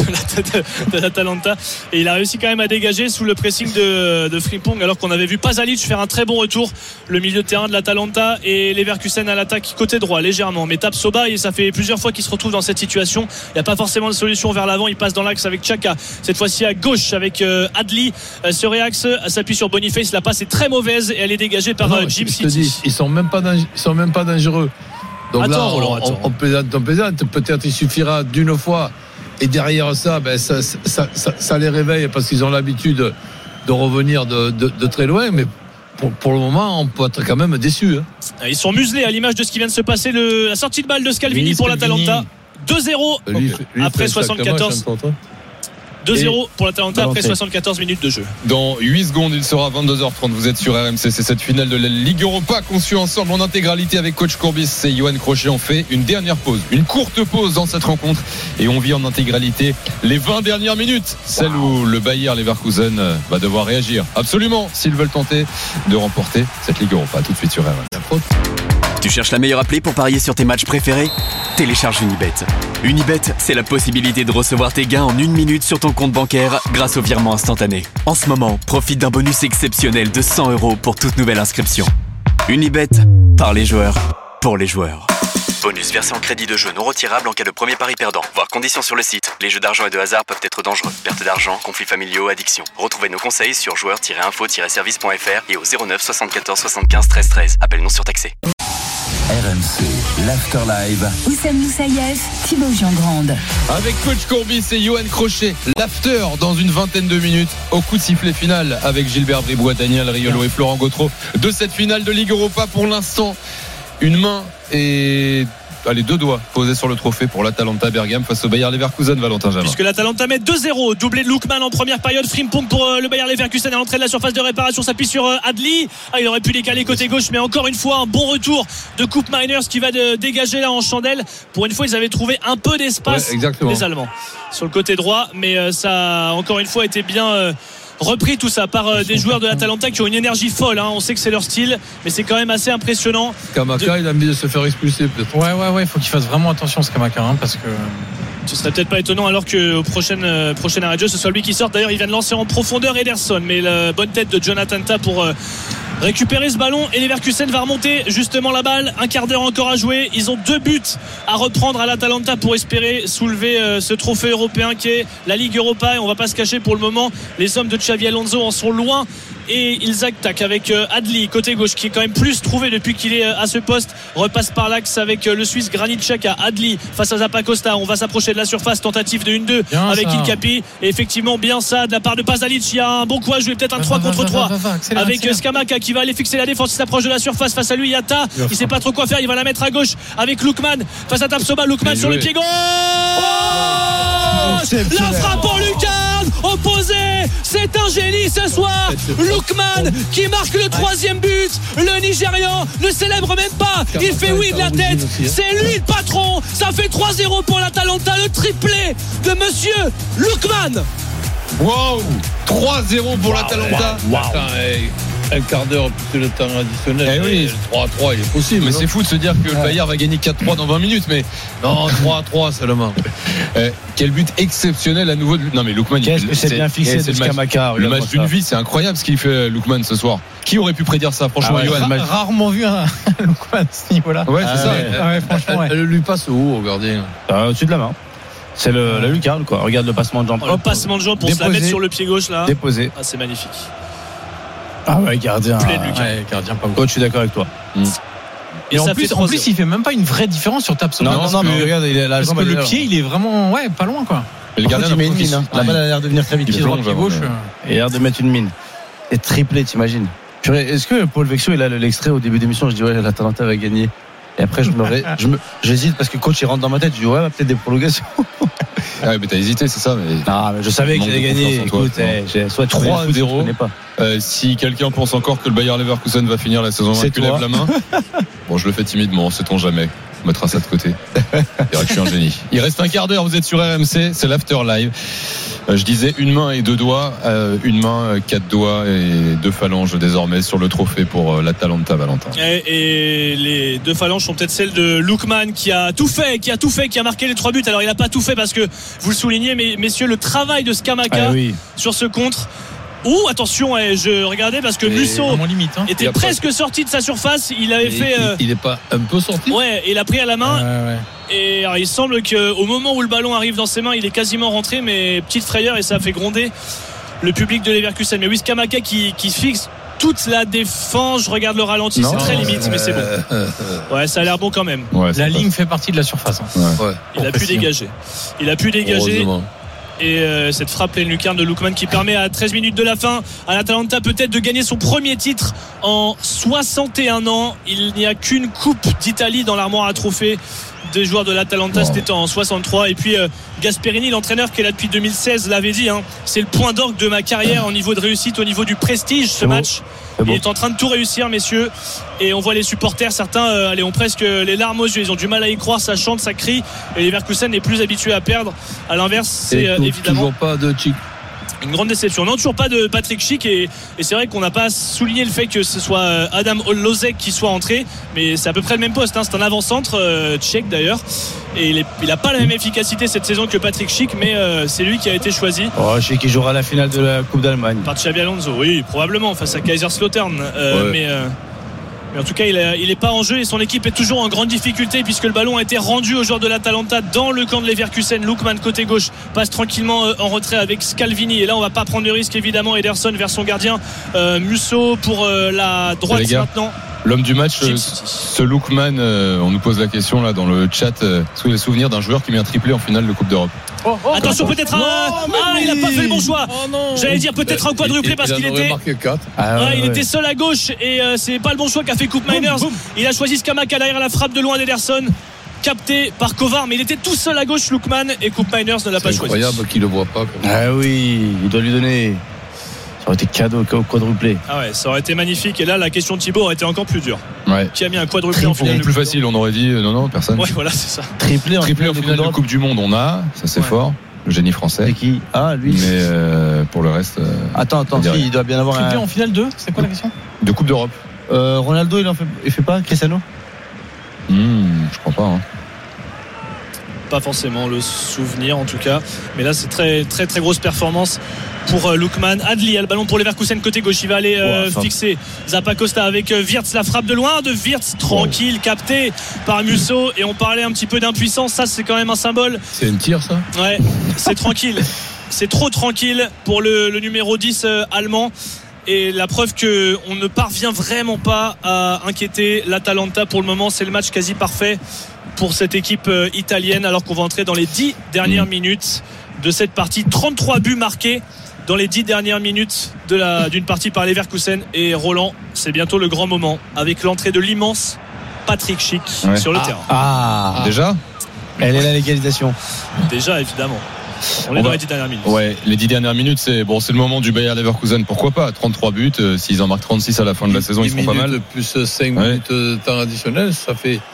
de, de l'Atalanta, et il a réussi quand même à dégager sous le pressing de, de Frimpong, alors qu'on avait vu Pasalic faire un très bon retour, le milieu de terrain de l'Atalanta, et Leverkusen à l'attaque côté droit légèrement, mais tape Soba, et ça fait plusieurs fois qu'il se retrouve dans cette situation. Il n'y a pas forcément de solution vers l'avant, il passe dans l'axe avec Xhaka, cette fois-ci à gauche avec euh, Adli euh, sur réaxe, s'appuie sur Boniface, la passe est très mauvaise et elle est dégagée par non, euh, Jim City. Dis, ils sont même pas ils sont même pas dangereux. Donc attends, là, Roland, on, on, on plaisante, on plaisante. Peut-être il suffira d'une fois, et derrière ça, ben ça, ça, ça, ça, ça les réveille parce qu'ils ont l'habitude de revenir de, de, de très loin, mais pour, pour le moment, on peut être quand même déçus. Hein. Ils sont muselés à l'image de ce qui vient de se passer. Le, la sortie de balle de Scalvini oui, pour l'Atalanta. deux zéro lui, lui après soixante-quatorze. deux zéro pour l'Atalanta après soixante-quatorze minutes de jeu. Dans huit secondes, il sera vingt-deux heures trente. Vous êtes sur R M C. C'est cette finale de la Ligue Europa conçue ensemble en intégralité avec coach Courbis et Johan Crochet. On fait une dernière pause, une courte pause dans cette rencontre et on vit en intégralité les vingt dernières minutes. Celle wow. où le Bayer Leverkusen va devoir réagir absolument s'ils veulent tenter de remporter cette Ligue Europa. Tout de suite sur R M C. Tu cherches la meilleure appli pour parier sur tes matchs préférés ? Télécharge Unibet. Unibet, c'est la possibilité de recevoir tes gains en une minute sur ton compte bancaire grâce au virement instantané. En ce moment, profite d'un bonus exceptionnel de cent euros pour toute nouvelle inscription. Unibet, par les joueurs, pour les joueurs. Bonus versé en crédit de jeu non retirable en cas de premier pari perdant. Voir conditions sur le site. Les jeux d'argent et de hasard peuvent être dangereux. Perte d'argent, conflits familiaux, addiction. Retrouvez nos conseils sur joueurs tiret info tiret service point f r et au zéro neuf soixante-quatorze soixante-quinze treize treize. Appel non surtaxé. R M C, l'Afterlive. Oussam Moussaïef, Thibaut Jean-Grande. Avec coach Courbis et Johan Crochet, l'After dans une vingtaine de minutes au coup de sifflet final avec Gilbert Bribois, Daniel Riolo et Florent Gautreau de cette finale de Ligue Europa. Pour l'instant, une main et allez, deux doigts posés sur le trophée pour l'Atalanta Bergame face au Bayer Leverkusen. Valentin Jamin. Puisque l'Atalanta met deux zéro, doublé de Lookman en première période. Frimpong pour euh, le Bayer Leverkusen à l'entrée de la surface de réparation, s'appuie sur euh, Adli. Ah, il aurait pu décaler côté gauche, mais encore une fois un bon retour de Coupe Miners qui va de, dégager là en chandelle. Pour une fois, ils avaient trouvé un peu d'espace, ouais, les Allemands sur le côté droit, mais euh, ça a encore une fois été bien euh, repris tout ça par euh, des joueurs de l'Atalanta qui ont une énergie folle, hein. On sait que c'est leur style, mais c'est quand même assez impressionnant. Kamaka de... il a envie de se faire expulser peut-être. Ouais ouais ouais, il faut qu'il fasse vraiment attention ce Kamaka, hein, parce que ce serait peut-être pas étonnant alors qu'au prochain, euh, prochain arrêt de jeu ce soit lui qui sorte. D'ailleurs il vient de lancer en profondeur Ederson, mais la bonne tête de Jonathan Tah pour euh, récupérer ce ballon, et Leverkusen va remonter justement la balle. Un quart d'heure encore à jouer. Ils ont deux buts à reprendre à l'Atalanta pour espérer soulever euh, ce trophée européen qui est la Ligue Europa, et on va pas se cacher pour le moment, les hommes de Xabi Alonso en sont loin. Et ils attaquent avec Adli côté gauche qui est quand même plus trouvé depuis qu'il est à ce poste. Repasse par l'axe avec le Suisse Granit Xhaka. Adli face à Zappacosta. On va s'approcher de la surface. Tentative de un deux avec Il Capi. Et effectivement bien ça de la part de Pasalic. Il y a un bon coup à jouer, peut-être un trois contre trois avec Skamaka qui va aller fixer la défense. Il s'approche de la surface. Face à lui il y a Tah. Il sait pas trop quoi faire. Il va la mettre à gauche avec Lookman face à Tapsoba. Lookman sur le pied gauche. Oh, la frappe en lucarne opposée. C'est un génie ce soir. Lookman qui marque le troisième but. Le Nigérian ne célèbre même pas. Il fait oui de la tête. C'est lui le patron. Ça fait trois zéro pour l'Atalanta. Le triplé de monsieur Lookman. Wow, trois zéro pour wow, l'Atalanta. Wow, wow. Attends, hey. un quart d'heure plus le temps additionnel. Eh oui. Le trois à trois, il est possible. Mais non c'est fou de se dire que le Bayern va gagner quatre trois dans vingt minutes. Mais non, trois à trois seulement. Eh, quel but exceptionnel à nouveau. De... Non mais Lookman, qu'est-ce que c'est bien fixé de Scamacca. Le match d'une vie, c'est incroyable ce qu'il fait Lookman ce soir. Qui aurait pu prédire ça, franchement, ah ouais, Johan? ra- Rarement vu un Lookman à ce niveau-là. Ouais, c'est ah ça. Ouais, ah ouais, franchement, ouais. Elle, elle lui passe où au gardien? euh, Au-dessus de la main. C'est le, la lucarne, quoi. Regarde le passement de jambe. Oh, le passement de jambe pour Déposé. Se la mettre sur le pied gauche là. Déposé. Ah, c'est magnifique. Ah ouais, gardien. Plein de lucarne. Ouais, gardien pas. Coach, je suis d'accord avec toi. Mm. Et, et en, plus, en plus, il fait même pas une vraie différence sur Tapsoba. Non, non, non, mais regarde, il est la parce jambe. que le pied, il est vraiment, ouais, pas loin, quoi. Et le gardien, il met une mine. La balle a l'air de venir très vite. Pied droit, pied gauche. Il a l'air de mettre une mine. Et triplé, t'imagines. Est-ce que Paul Vexio, il a l'extrait au début d'émission? Je dis, ouais, l'Atalanta va gagner. Et après, je me, je me, j'hésite parce que coach, il rentre dans ma tête. Je dis, ouais, peut-être des prolongations. Ah ouais, mais t'as hésité, c'est ça. Mais non, mais je savais qu'il allait gagner. Écoute, j'ai soit trois zéro. Euh, si quelqu'un pense encore que le Bayer Leverkusen va finir la saison vaincu, lève la main. Bon, je le fais timidement, sait-on jamais. On mettra ça de côté. Il dirait que je suis un génie. Il reste un quart d'heure, vous êtes sur R M C, c'est l'after live. Euh, je disais une main et deux doigts, euh, une main, quatre doigts et deux phalanges désormais sur le trophée pour euh, l'Atalanta, Valentin. Et, et les deux phalanges sont peut-être celles de Lookman qui a tout fait, qui a tout fait, qui a marqué les trois buts. Alors il n'a pas tout fait parce que vous le soulignez, mais messieurs, le travail de Scamacca ah, oui. sur ce contre. Ouh, attention, je regardais parce que Musso limite, hein. était presque pas... sorti de sa surface. Il avait et fait. Euh... Il n'est pas un peu sorti. Ouais, il a pris à la main. Ouais, ouais. Et alors, il semble qu'au moment où le ballon arrive dans ses mains, il est quasiment rentré, mais petite frayeur et ça a fait gronder le public de Leverkusen. Mais oui, Scamacca qui, qui fixe toute la défense. Je regarde le ralenti, non, c'est très limite, euh... mais c'est bon. Ouais, ça a l'air bon quand même. Ouais, la ligne fait partie de la surface. Hein. Ouais. Il a pu dégager. Il a pu dégager. Et euh, cette frappe pleine lucarne de Lookman qui permet à treize minutes de la fin à l'Atalanta peut-être de gagner son premier titre en soixante et un ans. Il n'y a qu'une coupe d'Italie dans l'armoire à trophées des joueurs de l'Atalanta, wow. C'était en soixante-trois. Et puis euh, Gasperini, l'entraîneur qui est là depuis deux mille seize, l'avait dit, hein, c'est le point d'orgue de ma carrière au niveau de réussite, au niveau du prestige, ce c'est match bon. Il bon. est en train de tout réussir, messieurs. Et on voit les supporters, certains euh, allez, ont presque les larmes aux yeux, ils ont du mal à y croire, ça chante, ça crie. Et Leverkusen n'est plus habitué à perdre. À l'inverse, c'est euh, évidemment toujours pas de Chic. Une grande déception. Non, toujours pas de Patrick Schick et, et c'est vrai qu'on n'a pas souligné le fait que ce soit Adam Lozek qui soit entré, mais c'est à peu près le même poste, hein. C'est un avant-centre euh, tchèque d'ailleurs et il n'a pas la même efficacité cette saison que Patrick Schick, mais euh, c'est lui qui a été choisi. Oh, Schick qui jouera la finale de la Coupe d'Allemagne par Xabi Alonso, oui, probablement face à Kaiserslautern, euh, ouais. mais euh, Mais en tout cas, il n'est pas en jeu et son équipe est toujours en grande difficulté puisque le ballon a été rendu aux joueurs de l'Atalanta dans le camp de Leverkusen. Lookman côté gauche passe tranquillement en retrait avec Scalvini. Et là, on va pas prendre de risque évidemment. Ederson vers son gardien euh, Musso pour euh, la droite maintenant. L'homme du match, euh, ce Lookman, euh, on nous pose la question là dans le chat. Euh, est-ce que vous avez souvenir d'un joueur qui met un triplé en finale de Coupe d'Europe? Oh, oh, Attention, peut-être un. Ah, il n'a pas fait le bon choix. Oh, j'allais dire peut-être un quadruplé parce qu'il était. Ah, ouais, ouais, il ouais. était seul à gauche et euh, c'est pas le bon choix qu'a fait Koop Miners. Il a choisi Scamacca derrière la frappe de loin d'Ederson, capté par Kovar, mais il était tout seul à gauche, Lookman, et Koop Miners ne l'a pas choisi. C'est incroyable qu'il le voit pas. Ah oui, il doit lui donner. Ça aurait été cadeau quadruplé. Ah ouais, ça aurait été magnifique. Et là, la question de Thibaut aurait été encore plus dure. Ouais. Qui a mis un quadruplé en finale? Plus facile, on aurait dit non, non, personne. Ouais, voilà, c'est ça. Triplé en Triplé en finale de Coupe du Monde, on a, ça c'est ouais. fort. Le génie français. Et qui? Ah, lui. Mais euh, pour le reste. Euh, attends, attends, si, il doit bien avoir triplé un. en finale deux, c'est quoi la question? De Coupe d'Europe. Euh, Ronaldo, il en fait, il fait pas? Cristiano? mmh, Je crois pas. Hein. Pas forcément le souvenir en tout cas, mais là c'est très très très grosse performance pour euh, Lookman. Adli a le ballon pour Leverkusen côté gauche, il va aller euh, wow, fixer Zappacosta avec euh, Wirtz, la frappe de loin de Wirtz, tranquille, wow. capté par Musso. Et on parlait un petit peu d'impuissance, ça c'est quand même un symbole. C'est une tire ça? Ouais, c'est tranquille, c'est trop tranquille pour le, le numéro dix euh, allemand. Et la preuve qu'on ne parvient vraiment pas à inquiéter l'Atalanta pour le moment. C'est le match quasi parfait pour cette équipe italienne, alors qu'on va entrer dans les dix dernières minutes de cette partie. trente-trois buts marqués dans les dix dernières minutes de la, d'une partie par Leverkusen. Et Roland, c'est bientôt le grand moment avec l'entrée de l'immense Patrick Schick ouais. sur le ah, terrain. Ah, ah déjà elle est la légalisation. Déjà, évidemment. On est on dans va... les dix dernières minutes. Ouais, les dix dernières minutes, c'est bon, c'est le moment du Bayer Leverkusen. Pourquoi pas? trente-trois buts. Euh, s'ils en marquent trente-six à la fin de la saison, ils seront pas mal. Plus cinq ouais. minutes de temps additionnel, ça fait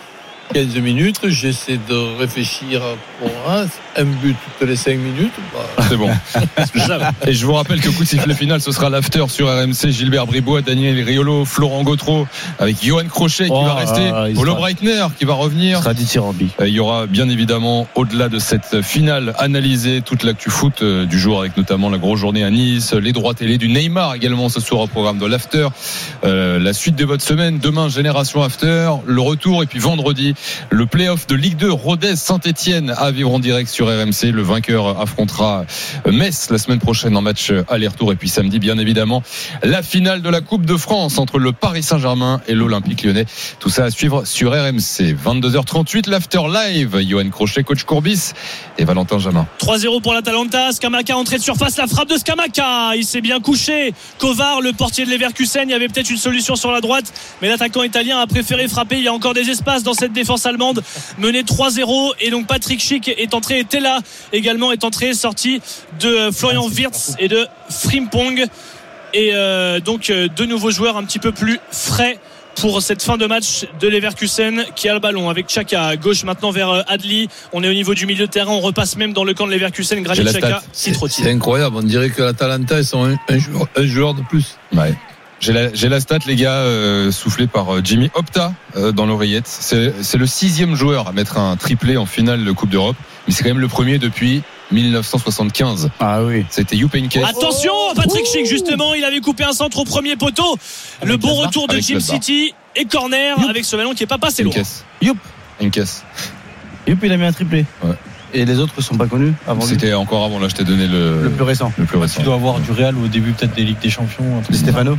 quinze minutes, j'essaie de réfléchir pour un, un but toutes les cinq minutes. Bah. C'est bon. Et je vous rappelle que coup de sifflet final, ce sera l'after sur R M C. Gilbert Bribois, Daniel Riolo, Florent Gautreau, avec Johan Crochet qui oh, va rester, ah, Paulo Breitner qui va revenir. Sera dithyrambique. Il y aura bien évidemment, au-delà de cette finale, analysée toute l'actu foot du jour, avec notamment la grosse journée à Nice, les droits télé du Neymar également ce soir au programme de l'after. Euh, la suite de votre semaine, demain Génération After, le retour, et puis vendredi le play-off de Ligue deux, Rodez Saint-Etienne à vivre en direct sur R M C. Le vainqueur affrontera Metz la semaine prochaine en match aller-retour, et puis samedi bien évidemment la finale de la Coupe de France entre le Paris Saint-Germain et l'Olympique Lyonnais. Tout ça à suivre sur R M C. Vingt-deux heures trente-huit, l'after live, Johan Crochet, coach Courbis et Valentin Jamin. trois zéro pour l'Atalanta. Scamacca entrée de surface, la frappe de Scamacca, il s'est bien couché. Kovar, le portier de Leverkusen, il y avait peut-être une solution sur la droite, mais l'attaquant italien a préféré frapper. Il y a encore des espaces dans cette défense allemande, menée trois zéro, et donc Patrick Schick est entré, était là également, est entré, sorti de Florian Wirtz et de Frimpong, et euh, donc euh, deux nouveaux joueurs un petit peu plus frais pour cette fin de match de Leverkusen qui a le ballon avec Xhaka à gauche maintenant vers Adli. On est au niveau du milieu de terrain, on repasse même dans le camp de Leverkusen. Granit Xhaka, c'est, c'est incroyable, on dirait que l'Atalanta ils sont un, un, joueur, un joueur de plus. Ouais. J'ai la, j'ai la stat, les gars, euh, soufflée par Jimmy Opta euh, dans l'oreillette. C'est, c'est le sixième joueur à mettre un triplé en finale de Coupe d'Europe, mais c'est quand même le premier depuis dix-neuf cent soixante-quinze. Ah oui. C'était Jupp Heynckes. Attention, Patrick Schick justement, il avait coupé un centre au premier poteau. Le bon retour de Jim City et corner Youp. Avec ce ballon qui est pas passé loin. Youp. Heynckes. Youp, il a mis un triplé. Ouais. Et les autres sont pas connus avant. C'était lui. Encore avant, là je t'ai donné le, le plus récent. Le plus récent. Tu dois avoir du Real ou au début peut-être des Ligues des Champions. Stéphano.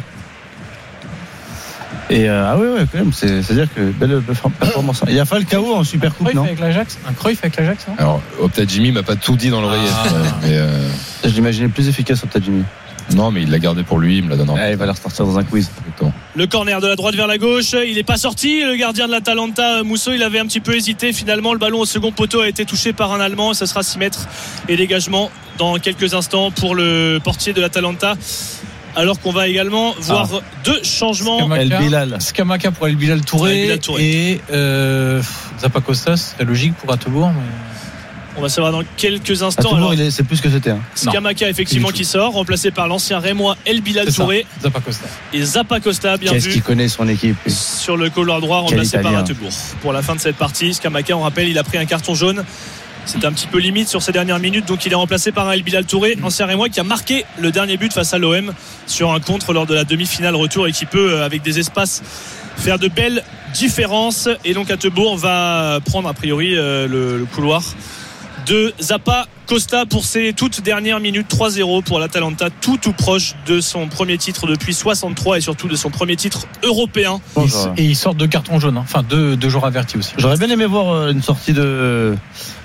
Et euh, ah ouais, ouais, quand même, c'est, c'est-à-dire que belle performance. Il y a Falcao en super coupe, non? Avec l'Ajax, un Cruyff avec l'Ajax, non? Alors, Opta Jimmy m'a pas tout dit dans l'oreillette. Ah. Mais euh... Je l'imaginais plus efficace, Opta Jimmy. Non, mais il l'a gardé pour lui, il me l'a donné. Ah, il va la ressortir dans un quiz. Exactement. Le corner de la droite vers la gauche, il n'est pas sorti. Le gardien de l'Atalanta, Musso, il avait un petit peu hésité. Finalement, le ballon au second poteau a été touché par un Allemand. Ça sera six mètres et dégagement dans quelques instants pour le portier de l'Atalanta. Alors qu'on va également voir ah. deux changements. Scamacca, El Bilal. Scamacca pour El Bilal Touré, El Bilal Touré. Et euh, Zappacosta, c'est logique pour Attebourg. Mais... On va savoir dans quelques instants. Attebourg, alors, il est, c'est plus que c'était. Hein. Scamacca, effectivement, qui sort, remplacé par l'ancien Rémois El Bilal Touré. Zappacosta. Et Zappacosta, bien Qu'est-ce vu. Qui connaît son équipe. Sur le couloir droit, remplacé par Attebourg. Pour la fin de cette partie, Scamacca, on rappelle, il a pris un carton jaune. C'était un petit peu limite sur ces dernières minutes, donc il est remplacé par El Bilal Touré, ancien Rémois, qui a marqué le dernier but face à l'O M sur un contre lors de la demi-finale retour et qui peut, avec des espaces, faire de belles différences. Et donc Attebourg va prendre a priori le, le couloir de Zappa Costa pour ses toutes dernières minutes. Trois zéro pour l'Atalanta, tout tout proche de son premier titre depuis soixante-trois et surtout de son premier titre européen. Et il sort deux cartons jaunes, hein. Enfin deux, deux joueurs avertis aussi. J'aurais bien aimé voir une sortie de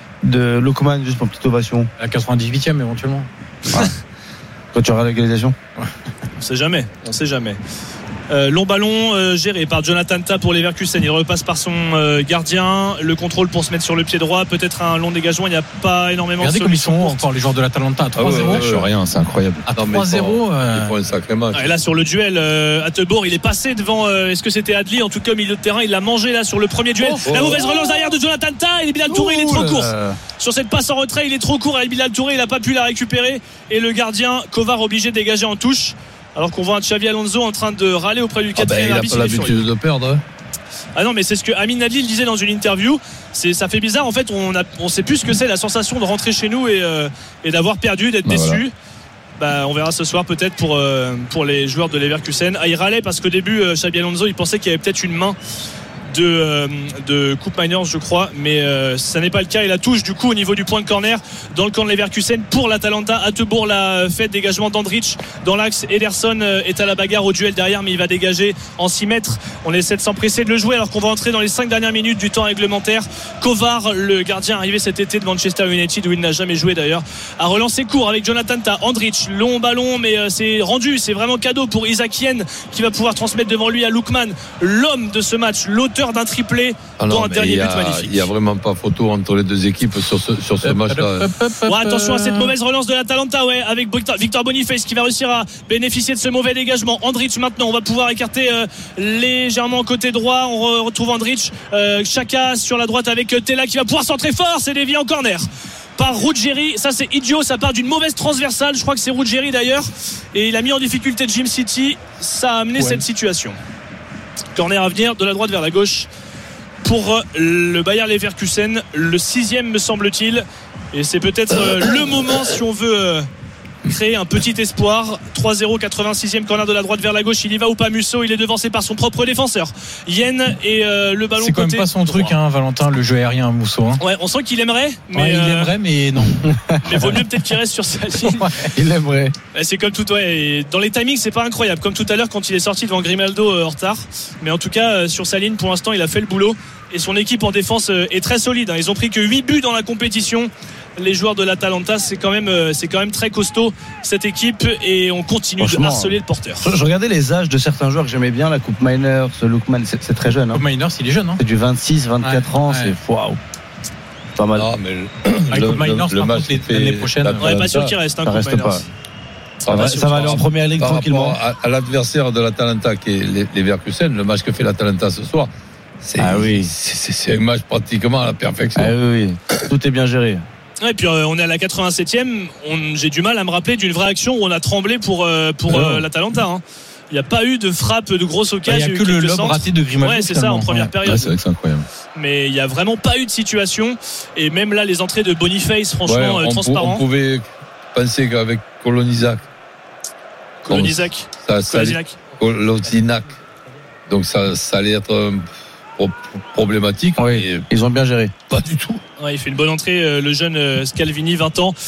de Lokoman juste pour une petite ovation à la quatre-vingt-dix-huitième éventuellement. Ah. Quand tu auras la légalisation. Ouais. On sait jamais, on sait jamais. Euh, long ballon euh, géré par Jonathan Tah pour Leverkusen. Il repasse par son euh, gardien. Le contrôle pour se mettre sur le pied droit. Peut-être un long dégagement. Il n'y a pas énormément Regardez de solutions. Regardez comme ils sont encore les joueurs de l'Atalanta à trois zéro. Ah ouais, ouais, ouais, rien, c'est incroyable. À trois zéro. Euh... un sacré match. Et là sur le duel, euh, Attebourg, il est passé devant. Euh, est-ce que c'était Adli? En tout cas, au milieu de terrain, il l'a mangé là sur le premier duel. Oh, la mauvaise oh, relance derrière de Jonathan Tah. Et Bilal Touré, il est trop court. Euh... Sur cette passe en retrait, il est trop court. Et Bilal Touré, il n'a pas pu la récupérer. Et le gardien Kovar obligé de dégager en touche. Alors qu'on voit un Xavi Alonso en train de râler auprès du quatrième arbitre. Ah bah, il n'a pas l'habitude de perdre. Hein. Ah non, mais c'est ce que Amin Adli disait dans une interview. C'est, ça fait bizarre. En fait, on a, on sait plus ce que c'est la sensation de rentrer chez nous et, euh, et d'avoir perdu, d'être bah déçu. Voilà. Bah, on verra ce soir peut-être pour, euh, pour les joueurs de Leverkusen. Ah, il râlait parce qu'au début, euh, Xabi Alonso, il pensait qu'il y avait peut-être une main de, euh, de Coupe Miners, je crois, mais euh, ça n'est pas le cas. Et la touche du coup au niveau du point de corner dans le camp de Leverkusen pour l'Atalanta. Attebourg l'a fait, dégagement d'Andrich dans l'axe. Ederson est à la bagarre au duel derrière, mais il va dégager en six mètres. On essaie de s'empresser de le jouer alors qu'on va entrer dans les cinq dernières minutes du temps réglementaire. Kovar, le gardien arrivé cet été de Manchester United où il n'a jamais joué d'ailleurs, a relancé court avec Jonathan Tah. Andrich, long ballon, mais euh, c'est rendu, c'est vraiment cadeau pour Isakien qui va pouvoir transmettre devant lui à Lookman, l'homme de ce match, l'auteur l'auteur d'un triplé ah non, dans un dernier but magnifique. Il n'y a vraiment pas photo entre les deux équipes sur ce, sur ce match-là. Ouais, attention à cette mauvaise relance de l'Atalanta, ouais, avec Victor Boniface qui va réussir à bénéficier de ce mauvais dégagement. Andrich maintenant, on va pouvoir écarter euh, légèrement côté droit. On re- retrouve Andrich, euh, Xhaka sur la droite avec Tella qui va pouvoir centrer fort, c'est dévié en corner par Ruggieri. Ça c'est idiot, ça part d'une mauvaise transversale, je crois que c'est Ruggieri d'ailleurs, et il a mis en difficulté Jim City. Ça a amené ouais. cette situation. Corner à venir de la droite vers la gauche pour le Bayer Leverkusen, le sixième me semble-t-il, et c'est peut-être le moment si on veut créer un petit espoir. Trois zéro, quatre-vingt-sixième corner de la droite vers la gauche, il y va ou pas Musso, il est devancé par son propre défenseur Yen, et euh, le ballon c'est quand côté même pas son droit. Truc hein, Valentin, le jeu aérien Musso hein. Ouais, on sent qu'il aimerait mais ouais, il euh... aimerait mais non mais vaut mieux peut-être qu'il reste sur sa ligne. Ouais, il aimerait. C'est comme tout, ouais, et dans les timings c'est pas incroyable comme tout à l'heure quand il est sorti devant Grimaldo euh, en retard, mais en tout cas euh, sur sa ligne pour l'instant il a fait le boulot, et son équipe en défense euh, est très solide hein. Ils ont pris que huit buts dans la compétition, les joueurs de l'Atalanta. C'est quand même euh, c'est quand même très costaud cette équipe, et on continue de harceler le porteur. Je, je regardais les âges de certains joueurs que j'aimais bien, la Coupe Miners, ce Lookman, c'est, c'est très jeune hein. Coupe Miners il est jeune hein. C'est du vingt-six vingt-quatre ouais, ans ouais. C'est waouh, pas mal. Non, mais le, le, Miners, le, le match l'année prochaine on n'est pas sûr qu'il reste un ça Coupe reste Miners. Pas. Ça va, ça va aller en première ligue tranquillement. À, à l'adversaire de l'Atalanta qui est les Leverkusen, le match que fait l'Atalanta ce soir, c'est, ah oui. c'est, c'est, c'est un match pratiquement à la perfection. Ah oui, oui. Tout est bien géré. Ouais, et puis euh, on est à la quatre-vingt-septième, on, j'ai du mal à me rappeler d'une vraie action où on a tremblé pour, euh, pour euh, l'Atalanta hein. Il n'y a pas eu de frappe de grosse occasion. Il n'y a que le lob raté de Grimaldo. Ouais, c'est ça en première ouais. période. Ouais, c'est vrai que c'est incroyable. Mais il n'y a vraiment pas eu de situation. Et même là, les entrées de Boniface, franchement, ouais, euh, on transparent. On pouvait penser qu'avec Kolonizac. Kolonizac. Kolonizac. Donc ça, ça allait être euh, problématique. Oui, ils ont bien géré. Pas du tout. Ouais, il fait une bonne entrée, euh, le jeune euh, Scalvini, vingt ans.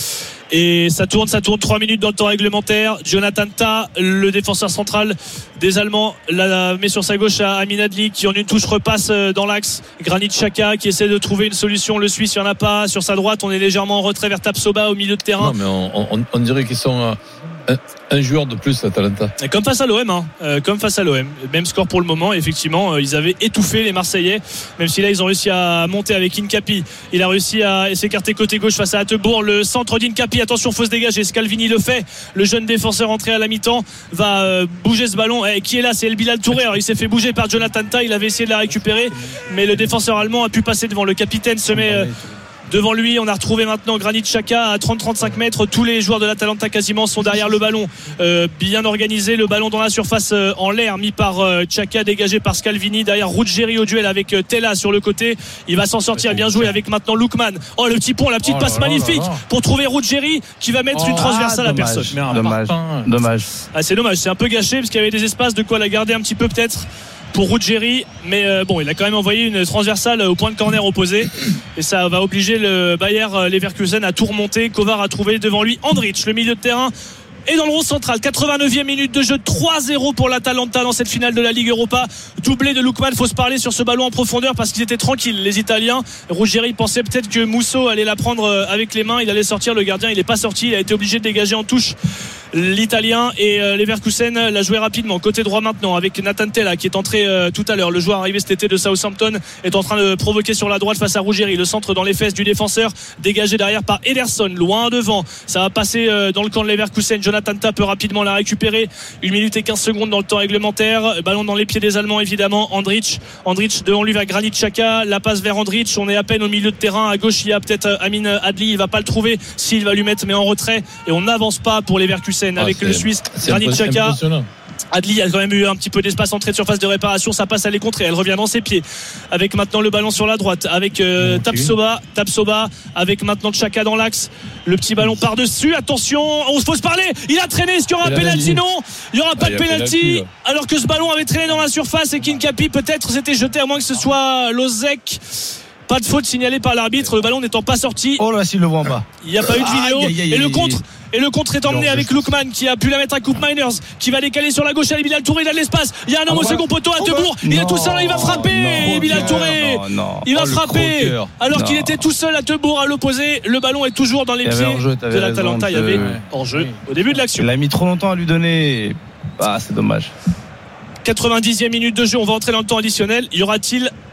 Et ça tourne, ça tourne, trois minutes dans le temps réglementaire. Jonathan Tah, le défenseur central des Allemands, la met sur sa gauche à Amin Adli qui en une touche repasse dans l'axe. Granit Xhaka qui essaie de trouver une solution. Le Suisse, il n'y en a pas. Sur sa droite, on est légèrement en retrait vers Tapsoba au milieu de terrain. Non, mais on, on, on dirait qu'ils sont un, un joueur de plus, l'Atalanta. Comme face à l'O M, hein. euh, comme face à l'O M. Même score pour le moment. Effectivement, euh, ils avaient étouffé les Marseillais. Même si là, ils ont réussi à monter avec Hincapié. Il a réussi à s'écarter côté gauche face à Attebourg. Le centre d'Hincapié. Attention, faut se dégager. Scalvini le fait. Le jeune défenseur entré à la mi-temps va euh, bouger ce ballon. Et qui est là? C'est El Bilal Touré. Alors, il s'est fait bouger par Jonathan Tah. Il avait essayé de la récupérer, mais le défenseur allemand a pu passer devant. Le capitaine se met euh, devant lui. On a retrouvé maintenant Granit Xhaka à trente à trente-cinq mètres. Tous les joueurs de l'Atalanta quasiment sont derrière le ballon, euh, bien organisé. Le ballon dans la surface euh, en l'air, mis par euh, Xhaka, dégagé par Scalvini. Derrière Ruggieri au duel avec euh, Tella sur le côté. Il va s'en sortir, bien joué avec maintenant Lookman. Oh, le petit pont, la petite oh passe là magnifique là là. Pour trouver Ruggieri qui va mettre oh, une transversale ah, à personne. Dommage, dommage. Ah, c'est dommage, c'est un peu gâché parce qu'il y avait des espaces de quoi la garder un petit peu peut-être pour Ruggieri, mais euh, bon, il a quand même envoyé une transversale au point de corner opposé, et ça va obliger le Bayer Leverkusen à tout remonter. Kovar a trouvé devant lui Andrich, le milieu de terrain. Et dans le rond central, quatre-vingt-neuvième minute de jeu, trois zéro pour l'Atalanta dans cette finale de la Ligue Europa. Doublé de Lookman, faut se parler sur ce ballon en profondeur parce qu'ils étaient tranquilles, les Italiens. Ruggieri pensait peut-être que Musso allait la prendre avec les mains, il allait sortir, le gardien il n'est pas sorti, il a été obligé de dégager en touche l'Italien, et euh, Leverkusen l'a joué rapidement côté droit maintenant avec Nathan Tella qui est entré euh, tout à l'heure. Le joueur arrivé cet été de Southampton est en train de provoquer sur la droite face à Ruggieri. Le centre dans les fesses du défenseur, dégagé derrière par Ederson, loin devant. Ça va passer euh, dans le camp de Leverkusen. Jonathan Tah peut rapidement la récupérer. Une minute et quinze secondes dans le temps réglementaire. Ballon dans les pieds des Allemands évidemment. Andrich, Andrich devant lui vers Granit Xhaka. La passe vers Andrich. On est à peine au milieu de terrain. À gauche il y a peut-être Amin Adli. Il va pas le trouver. S'il va lui mettre, mais en retrait. Et on n'avance pas pour Leverkusen avec ah, le Suisse Granit Xhaka. Adli a quand même eu un petit peu d'espace, entrée de surface de réparation, ça passe à les contrer, elle revient dans ses pieds avec maintenant le ballon sur la droite avec euh, okay. Tapsoba, Tapsoba avec maintenant Xhaka dans l'axe, le petit ballon par-dessus, attention, on se faut se parler, il a traîné, est-ce qu'il y aura un pénalty? Non, il n'y aura pas ah, de pénalty alors que ce ballon avait traîné dans la surface et qu'Hincapié peut-être s'était jeté, à moins que ce soit Lozek. Pas de faute signalée par l'arbitre, le ballon n'étant pas sorti. Oh là, s'il le voit en bas. Il n'y a pas eu de vidéo. Aïe, aïe, aïe, et le contre, et le contre est emmené non, avec Lookman qui a pu la mettre à Coupe Miners, qui va décaler sur la gauche à Bilal Touré, il a de l'espace. Il y a un homme au second poteau à Attebourg. Il est tout seul, il va frapper. Non, et Bilal Touré, non, non. il va oh, frapper. Alors non. qu'il était tout seul à Attebourg à l'opposé. Le ballon est toujours dans les pieds jeu, de l'Atalanta. Il y avait hors-jeu au début de l'action. Il a mis trop longtemps à lui donner. Ah, c'est dommage. quatre-vingt-dixième minute de jeu, on va entrer dans le temps additionnel. Y aura-t-il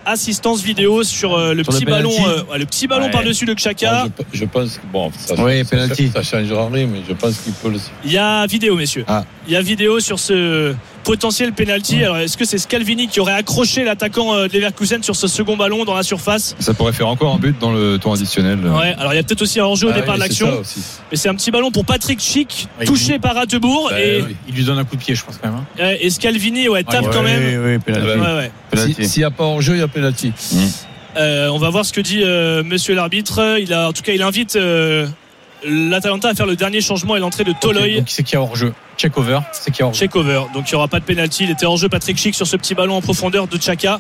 assistance vidéo sur euh, le, sur petit le ballon, euh, le petit ballon ouais. par-dessus de Xhaka. Ah, je, je pense que bon, ça, oui, ça, ça, ça changera rien, mais je pense qu'il peut le. Il y a vidéo, messieurs. Ah. Il y a vidéo sur ce potentiel penalty. Alors, est-ce que c'est Scalvini qui aurait accroché l'attaquant de Leverkusen sur ce second ballon dans la surface? Ça pourrait faire encore un but dans le temps additionnel. Ouais. Alors, il y a peut-être aussi un hors-jeu au ah, départ oui, de l'action. Mais c'est un petit ballon pour Patrick Schick, ouais, touché il... par Attebourg. Bah, et... oui. Il lui donne un coup de pied, je pense quand même. Hein. Et Scalvini, ouais, tape ouais, quand ouais, même. Oui, oui, penalty. Ouais, ouais. Penalty. Si, s'il n'y a pas hors-jeu, il y a penalty. Mmh. Euh, on va voir ce que dit euh, monsieur l'arbitre. Il a, en tout cas, il invite euh, l'Atalanta à faire le dernier changement et l'entrée de Toloi. Okay, donc c'est qui a hors-jeu. Check over. C'est qui a hors-jeu. Check over. Donc il n'y aura pas de penalty. Il était hors-jeu Patrick Schick sur ce petit ballon en profondeur de Xhaka.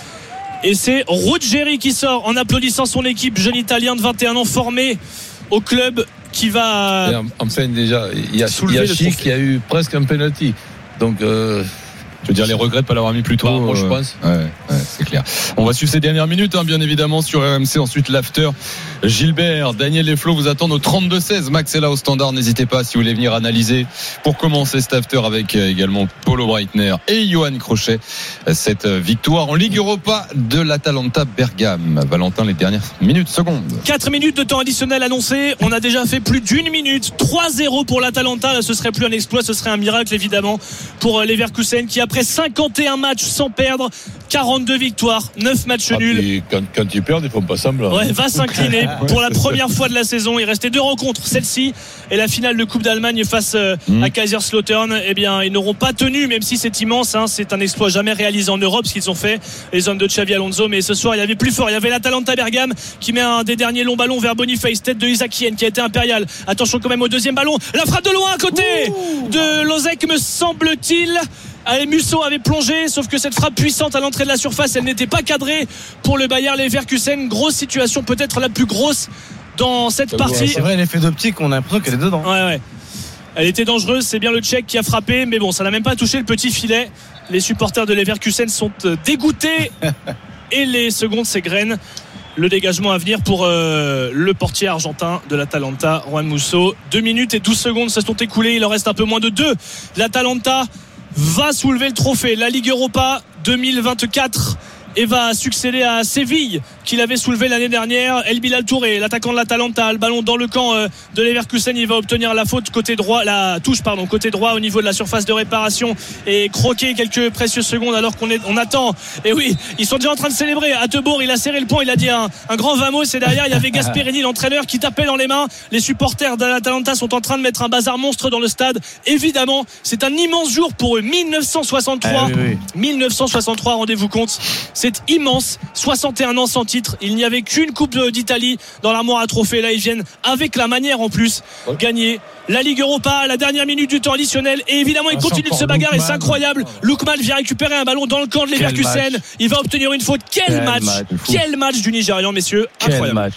Et c'est Ruggeri qui sort en applaudissant son équipe, jeune italien de vingt et un ans formé au club qui va. Et enfin déjà, il y a, il y a Schick qui a eu presque un penalty. Donc. Euh... Je veux dire les regrets de ne pas l'avoir mis plus tôt. Bah, moi, je pense. Ouais, ouais, c'est clair. On va suivre ces dernières minutes, hein, bien évidemment, sur R M C. Ensuite, l'after. Gilbert, Daniel et Flo vous attendent au trente-deux seize. Max est là au standard. N'hésitez pas si vous voulez venir analyser pour commencer cet after avec également Paulo Breitner et Johan Crochet. Cette victoire en Ligue Europa de l'Atalanta Bergame. Valentin, les dernières minutes, secondes. quatre minutes de temps additionnel annoncé. On a déjà fait plus d'une minute. trois zéro pour l'Atalanta. Là, ce serait plus un exploit, ce serait un miracle, évidemment, pour Leverkusen qui, après cinquante et un matchs sans perdre, quarante-deux victoires, neuf matchs ah, nuls. Quand, quand ils perdent, ils font pas semblant. Ouais, va s'incliner pour la première fois de la saison. Il restait deux rencontres, celle-ci et la finale de Coupe d'Allemagne face mmh. à Kaiserslautern. Eh bien, ils n'auront pas tenu, même si c'est immense. Hein, c'est un exploit jamais réalisé en Europe, ce qu'ils ont fait, les hommes de Xavi Alonso. Mais ce soir, il y avait plus fort. Il y avait l'Atalanta Bergame qui met un des derniers longs ballons vers Boniface, tête de Isakien qui a été impérial. Attention quand même au deuxième ballon. La frappe de loin à côté Ouh. de Lozek, me semble-t-il. Allez, Musso avait plongé, sauf que cette frappe puissante à l'entrée de la surface, elle n'était pas cadrée pour le Bayer Leverkusen. Grosse situation, peut-être la plus grosse dans cette partie. C'est vrai, l'effet d'optique, on a l'impression qu'elle est dedans. Ouais, ouais. Elle était dangereuse, c'est bien le Tchèque qui a frappé, mais bon, ça n'a même pas touché le petit filet. Les supporters de Leverkusen sont dégoûtés. Et les secondes s'égrènent. Le dégagement à venir pour euh, le portier argentin de l'Atalanta, Juan Musso. deux minutes et douze secondes se sont écoulées, il en reste un peu moins de deux. L'Atalanta va soulever le trophée, la Ligue Europa deux mille vingt-quatre, et va succéder à Séville qu'il avait soulevé l'année dernière. El Bilal Touré, l'attaquant de l'Atalanta, le ballon dans le camp de Leverkusen, il va obtenir la faute côté droit, la touche pardon côté droit au niveau de la surface de réparation et croquer quelques précieuses secondes alors qu'on est, on attend. Et oui, ils sont déjà en train de célébrer. Attebour, il a serré le poing, il a dit un, un grand vamos, et derrière il y avait Gasperini, l'entraîneur, qui tapait dans les mains. Les supporters de l'Atalanta sont en train de mettre un bazar monstre dans le stade. Évidemment, c'est un immense jour pour eux. mille neuf cent soixante-trois, ah, oui, oui. mille neuf cent soixante-trois, rendez-vous compte. C'est immense, soixante et un ans sans titre. Il n'y avait qu'une Coupe d'Italie dans l'armoire à trophées. Là, ils viennent avec la manière en plus gagner la Ligue Europa, la dernière minute du temps additionnel. Et évidemment, ils continuent de se bagarrer. C'est incroyable. Lookman vient récupérer un ballon dans le camp de Leverkusen. Il va obtenir une faute. Quel, Quel match, match Quel match du Nigérian, messieurs. Quel incroyable. Match.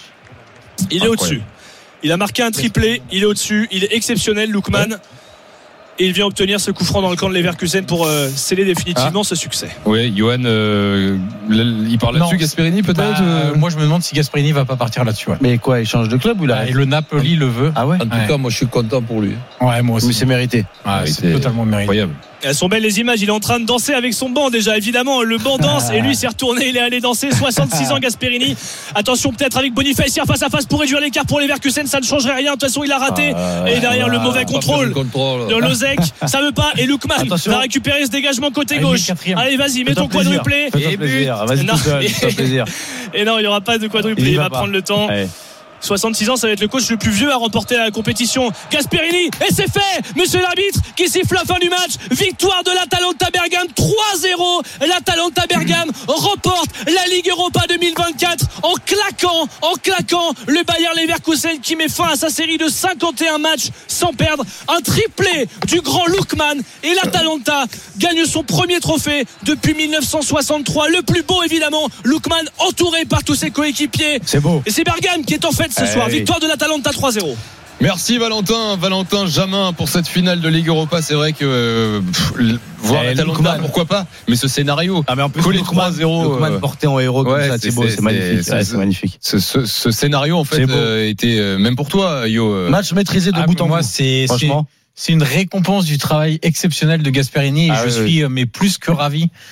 Il est incroyable. Au-dessus. Il a marqué un triplé. Il est au-dessus. Il est exceptionnel, Lookman. Ouais. Et il vient obtenir ce coup franc dans le camp de Leverkusen pour euh, sceller définitivement ah. ce succès. Oui, Johan, euh, il parle là-dessus, Gasperini peut-être bah, euh... Moi je me demande si Gasperini va pas partir là-dessus. Ouais. Mais quoi, il change de club ou là ah, et le Napoli le veut. Ah ouais. En tout ouais. cas, moi je suis content pour lui. Ouais, moi aussi. Mais c'est mérité. Ah, c'est, c'est totalement mérité. Incroyable. Elles sont belles les images, il est en train de danser avec son banc déjà, évidemment, le banc danse et lui s'est retourné, il est allé danser. Soixante-six ans Gasperini, attention peut-être avec Boniface face à face pour réduire l'écart pour Leverkusen, ça ne changerait rien, de toute façon il a raté ah, et derrière ah, le mauvais contrôle, contrôle de Lozek, ça veut pas, et Lookman attention. Va récupérer ce dégagement côté gauche. Allez vas-y, mets ton quadruplé et but. Vas-y, non, seul, plaisir. Et non, il n'y aura pas de quadruplé, il, il va, va prendre le temps. Allez. soixante-six ans, ça va être le coach le plus vieux à remporter la compétition. Gasperini, et c'est fait, monsieur l'arbitre qui siffle la fin du match. Victoire de l'Atalanta Bergame, trois zéro. L'Atalanta Bergame remporte la Ligue Europa deux mille vingt-quatre en claquant, en claquant le Bayer Leverkusen qui met fin à sa série de cinquante et un matchs sans perdre. Un triplé du grand Lookman, et l'Atalanta gagne son premier trophée depuis mille neuf cent soixante-trois. Le plus beau évidemment, Lookman entouré par tous ses coéquipiers. C'est beau. Et c'est Bergame qui est en fait ce soir. Hey. Victoire de l'Atalanta trois zéro. Merci Valentin, Valentin Jamin pour cette finale de Ligue Europa. C'est vrai que euh, pff, voir hey, l'Atalanta, pourquoi pas, mais ce scénario, ah, mais en plus, coller trois zéro, Lookman porté en héros comme ouais, ça, c'est, c'est beau, c'est, c'est magnifique. C'est, ouais, c'est magnifique. Ce, ce, ce scénario en fait euh, était euh, même pour toi, Yo. Euh... Match maîtrisé de ah, bout en bout. C'est franchement, c'est, c'est une récompense du travail exceptionnel de Gasperini. Et ah, je oui, suis oui. mais plus que ravi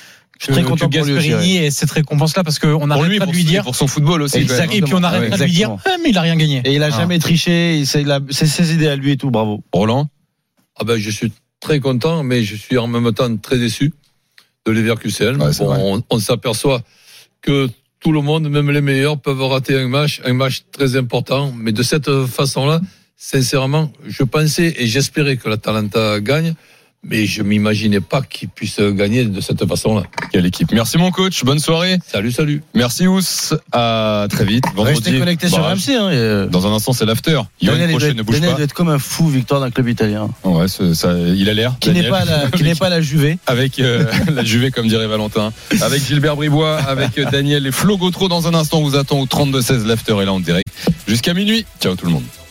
Je suis très content que Gasperini ait cette récompense-là parce qu'on arrête de lui dire. Pour son football aussi. Exact. Et puis on arrête de lui dire, ah, mais il a rien gagné. Et il a jamais triché. C'est ses idées à lui et tout. Bravo. Roland. Ah ben, je suis très content, mais je suis en même temps très déçu de Leverkusen. Ouais, bon, on, on s'aperçoit que tout le monde, même les meilleurs, peuvent rater un match, un match très important. Mais de cette façon-là, sincèrement, je pensais et j'espérais que l'Atalanta gagne. Mais je m'imaginais pas qu'il puisse gagner de cette façon-là. Quelle équipe. Merci mon coach, bonne soirée. Salut, salut. Merci Ous, à très vite. Vendredi. Restez connectés sur R M C. Hein, et... Dans un instant, c'est l'after. Daniel doit, ne bouge Daniel pas. doit être comme un fou, victoire d'un club italien. Ouais, ça, il a l'air. Qui n'est pas la, qui n'est pas la Juve. Avec euh, la Juve, comme dirait Valentin. Avec Gilbert Bribois, avec Daniel et Flo Gautreau. Dans un instant, on vous attend au trente-deux seize. L'after est là en direct jusqu'à minuit. Ciao tout le monde.